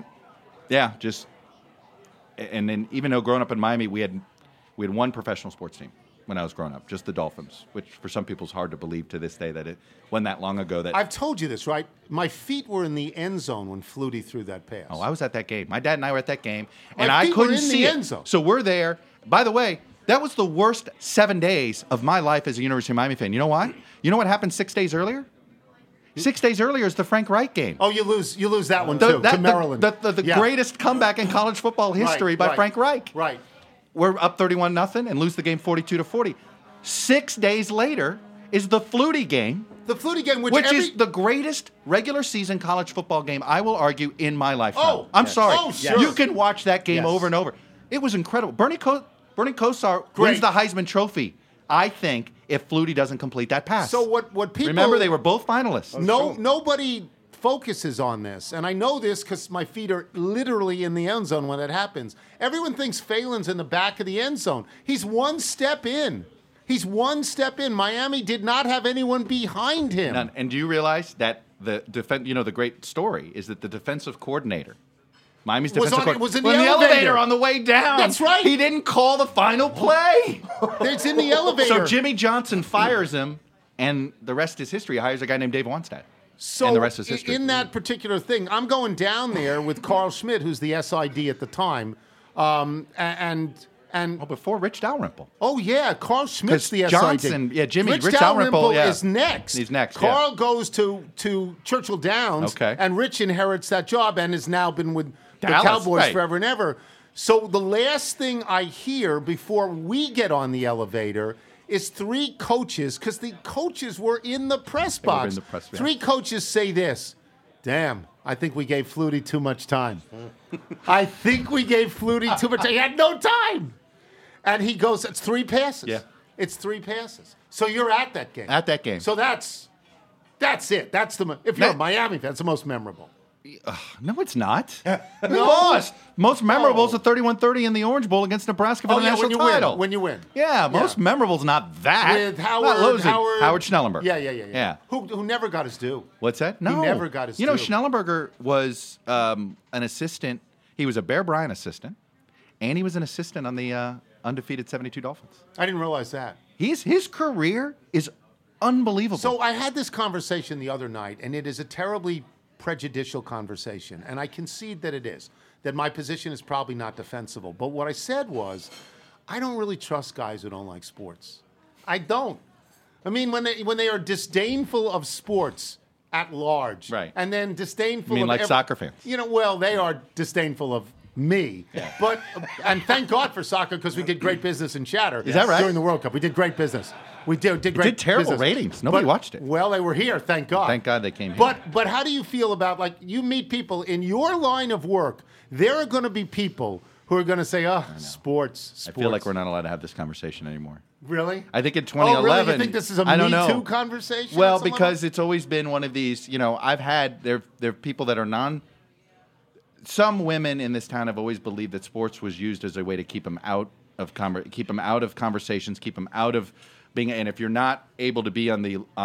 then even though growing up in Miami, we had one professional sports team when I was growing up, just the Dolphins, which for some people is hard to believe to this day that it wasn't that long ago. That I've told you this, right? My feet were in the end zone when Flutie threw that pass. Oh, I was at that game. My dad and I were at that game, and My I feet couldn't were in see the it. end zone. So we're there. By the way, that was the worst 7 days of my life as a University of Miami fan. You know why? You know what happened 6 days earlier? 6 days earlier is the Frank Reich game. Oh, you lose that one too to Maryland. The greatest comeback in college football history by Frank Reich. Right. We're up 31-0 and lose the game 42-40. 6 days later is the Flutie game. The Flutie game, which is the greatest regular season college football game, I will argue, in my lifetime. Oh, I'm sorry. Oh, sure. You can watch that game over and over. It was incredible. Bernie Kosar wins the Heisman Trophy, I think, if Flutie doesn't complete that pass. So what people... Remember, they were both finalists. Nobody focuses on this, and I know this because my feet are literally in the end zone when that happens. Everyone thinks Phelan's in the back of the end zone. He's one step in. Miami did not have anyone behind him. None. And do you realize that the great story is that the defensive coordinator, Miami's defensive coordinator, was in the elevator on the way down. That's right. He didn't call the final play. It's in the elevator. So Jimmy Johnson fires him and the rest is history. He hires a guy named Dave Wannstedt. So and the rest is history. In that particular thing, I'm going down there with Carl Schmidt, who's the SID at the time, and before Rich Dalrymple. Oh yeah, Carl Schmidt's the Johnson, SID. Jimmy, Rich Dalrymple is next. He's next. Carl goes to Churchill Downs, and Rich inherits that job and has now been with Dallas, the Cowboys right. forever and ever. So the last thing I hear before we get on the elevator is 3 coaches, because the coaches were in the press box. In the press, yeah. 3 coaches say this: "Damn, I think we gave Flutie too much time. I think we gave Flutie too much time. He had no time." And he goes, "It's 3 passes. Yeah. It's 3 passes." So you're at that game. At that game. So that's it. That's if you're a Miami fan, it's the most memorable. No, it's not. We lost. Most memorable is the 31-30 in the Orange Bowl against Nebraska for the national title. When you win. Yeah, most memorable is not that. With Howard Howard Schnellenberger. Yeah. Who never got his due. What's that? No. He never got his due. You know, Schnellenberger was an assistant. He was a Bear Bryant assistant, and he was an assistant on the undefeated 72 Dolphins. I didn't realize that. His career is unbelievable. So I had this conversation the other night, and it is a terribly prejudicial conversation, and I concede that it is, that my position is probably not defensible. But what I said was, I don't really trust guys who don't like sports. I don't. I mean, when they are disdainful of sports at large, right, and then disdainful you mean of like soccer fans? You know, well, they are disdainful of me. Yeah. But and thank God for soccer, because we did great business in Chatter. Is that right? During the World Cup, we did great business. We did great. It did terrible business. ratings. Nobody watched it. Well, they were here. Thank God. Thank God they came here. But how do you feel about, like, you meet people in your line of work? There are going to be people who are going to say, sports. I feel like we're not allowed to have this conversation anymore. Really? I think in 2011. Oh, really? You think this is a Me Too conversation? Well, because it's always been one of these. You know, I've had there are people that are Some women in this town have always believed that sports was used as a way to keep them out of conversations, keep them out of being. And if you're not able to be have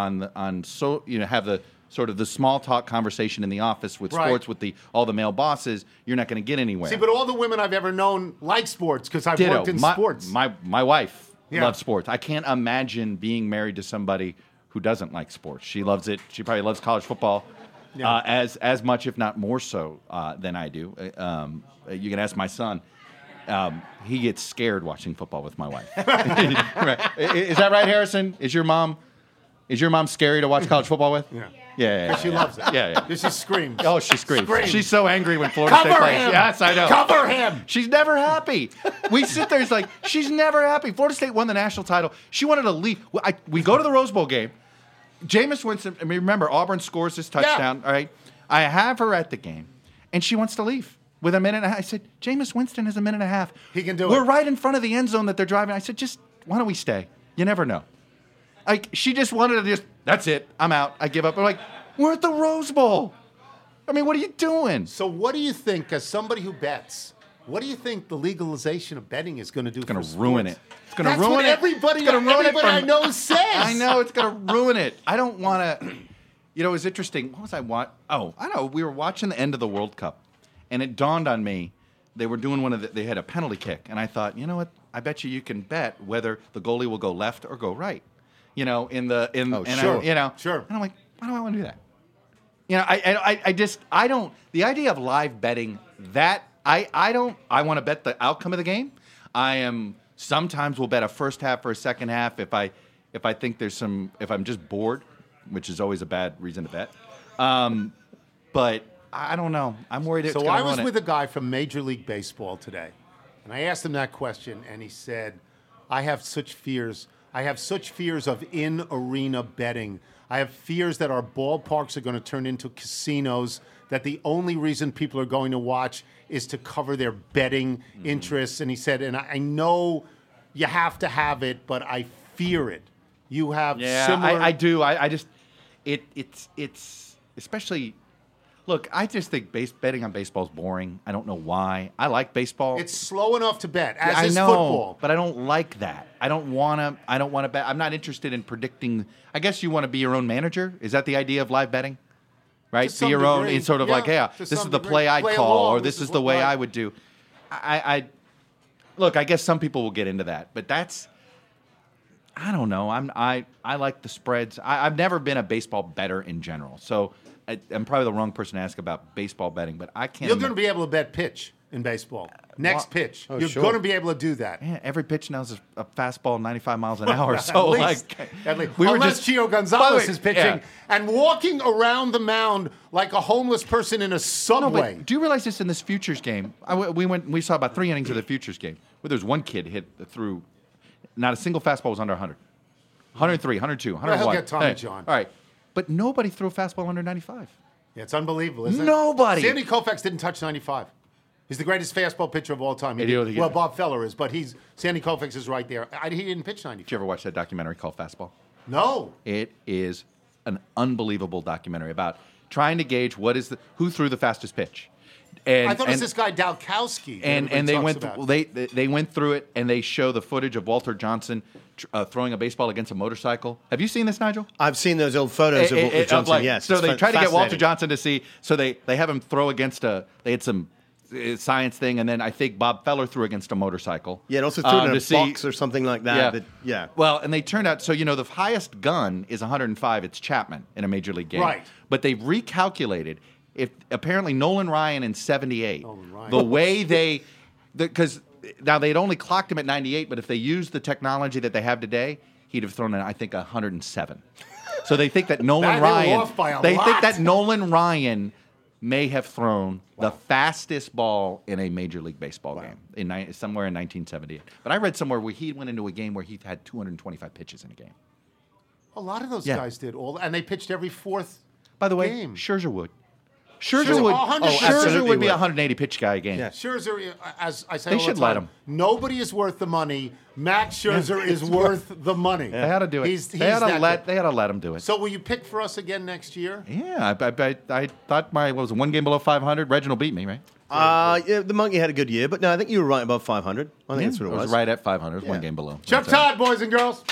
the sort of the small talk conversation in the office with sports with all the male bosses, you're not going to get anywhere. See, but all the women I've ever known like sports, because I've worked in sports. My wife loves sports. I can't imagine being married to somebody who doesn't like sports. She loves it. She probably loves college football. As much, if not more so, than I do. You can ask my son. He gets scared watching football with my wife. Right. Is that right, Harrison? Is your mom scary to watch college football with? Yeah. She loves it. Yeah. She screams. Oh, she screams. She's so angry when Florida State plays. Him. Yes, I know. Cover him. She's never happy. We sit there. It's like she's never happy. Florida State won the national title. She wanted to leave. We go to the Rose Bowl game. Jameis Winston, I mean, remember, Auburn scores this touchdown, all right? I have her at the game, and she wants to leave with a minute and a half. I said, Jameis Winston has a minute and a half. He can do it. We're right in front of the end zone that they're driving. I said, why don't we stay? You never know. She just wanted to that's it. I'm out. I give up. I'm like, we're at the Rose Bowl. I mean, what are you doing? So what do you think, as somebody who bets, what do you think the legalization of betting is going to do for sports? It's going to ruin it. It's going to ruin what it. Everybody I know says. I know it's going to ruin it. I don't want to. You know, it was interesting. What was I watching? Oh, I know. We were watching the end of the World Cup, and it dawned on me they were doing they had a penalty kick, and I thought, you know what? I bet you can bet whether the goalie will go left or go right. You know, sure. And I'm like, why do I want to do that? You know, I don't. The idea of live betting that I don't. I want to bet the outcome of the game. Sometimes we'll bet a first half or a second half if I think if I'm just bored, which is always a bad reason to bet. But I don't know. I'm worried it's going to ruin it. So I was with a guy from Major League Baseball today, and I asked him that question, and he said, I have such fears. I have such fears of in-arena betting. I have fears that our ballparks are going to turn into casinos, that the only reason people are going to watch is to cover their betting interests. And he said, and I know you have to have it, but I fear it. You have similar... I do. It's especially... Look, I just think betting on baseball is boring. I don't know why. I like baseball. It's slow enough to bet, as I is know, football. But I don't like that. I don't want to bet. I'm not interested in predicting. I guess you want to be your own manager. Is that the idea of live betting? Right? Be your own. It's sort of like, this is the play I'd call, or this is the way I would do. Look, I guess some people will get into that, but I don't don't know. I like the spreads. I've never been a baseball bettor in general, so I'm probably the wrong person to ask about baseball betting. But I can't. You're going to be able to bet pitch in baseball. Next pitch. You're sure. going to be able to do that. Yeah, every pitch now is a fastball 95 miles an hour. So At least. we were Unless just Gio Gonzalez is pitching yeah. and walking around the mound like a homeless person in a No, subway. but do you realize this in this futures game? We saw about 3 innings of the futures game where there's one kid hit through. Not a single fastball was under 100. 103, 102, 101. he'll get Tommy Hey, John. All right. But nobody threw a fastball under 95. Yeah, it's unbelievable, isn't it? Nobody. Sandy Koufax didn't touch 95. He's the greatest fastball pitcher of all time. Well, Bob Feller is, but Sandy Koufax is right there. He didn't pitch 95. Did you ever watch that documentary called Fastball? No. It is an unbelievable documentary about trying to gauge who threw the fastest pitch. And, I thought it was this guy Dalkowski. And they went through it, and they show the footage of Walter Johnson throwing a baseball against a motorcycle. Have you seen this, Nigel? I've seen those old photos of Johnson. Yes. So it's they tried to get Walter fascinating. Johnson to see. So they have him throw against they had some science thing, and then I think Bob Feller threw against a motorcycle. Yeah, and also threw it in a to box or something like that. Yeah. Well, and they turned out, so the highest gun is 105. It's Chapman in a major league game. Right. But they've recalculated. If apparently Nolan Ryan in '78, the way because now they'd only clocked him at 98, but if they used the technology that they have today, he'd have thrown in, I think, 107. So they think that Nolan Ryan. Off by a they lot. think that Nolan Ryan may have thrown the fastest ball in a Major League Baseball game somewhere in 1978. But I read somewhere where he went into a game where he had 225 pitches in a game. A lot of those guys did and they pitched every fourth. By the way, game. Scherzer would. Scherzer Scherzer would be a would. 180 pitch guy a game. Yeah. Scherzer, as I say They all the should time, let him. Nobody is worth the money. Max Scherzer is worth the money. They had to do it. They had to let him do it. So will you pick for us again next year? Yeah, I thought what was it, one game below 500? Reginald beat me, right? Yeah, the Monkey had a good year, but no, I think you were right above 500. I think that's what it I was. was right at 500. It was one game below. Chuck That's all right. Todd, boys and girls.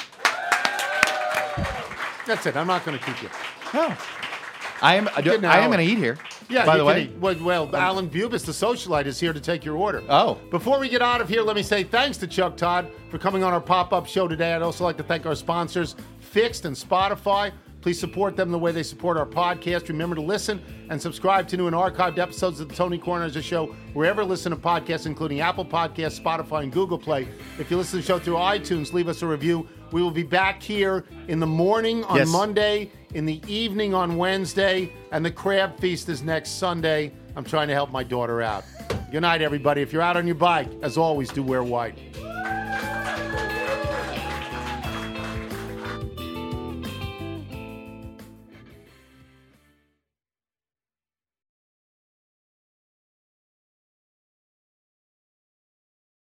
That's it. I'm not going to keep you. No. I am going to eat here. Yeah, by you the can way. eat. Well, Alan Bubis, the socialite, is here to take your order. Oh. Before we get out of here, let me say thanks to Chuck Todd for coming on our pop-up show today. I'd also like to thank our sponsors, Fixed and Spotify. Please support them the way they support our podcast. Remember to listen and subscribe to new and archived episodes of the Tony Kornheiser Show wherever you listen to podcasts, including Apple Podcasts, Spotify, and Google Play. If you listen to the show through iTunes, leave us a review. We will be back here in the morning on Monday, in the evening on Wednesday, and the Crab Feast is next Sunday. I'm trying to help my daughter out. Good night, everybody. If you're out on your bike, as always, do wear white.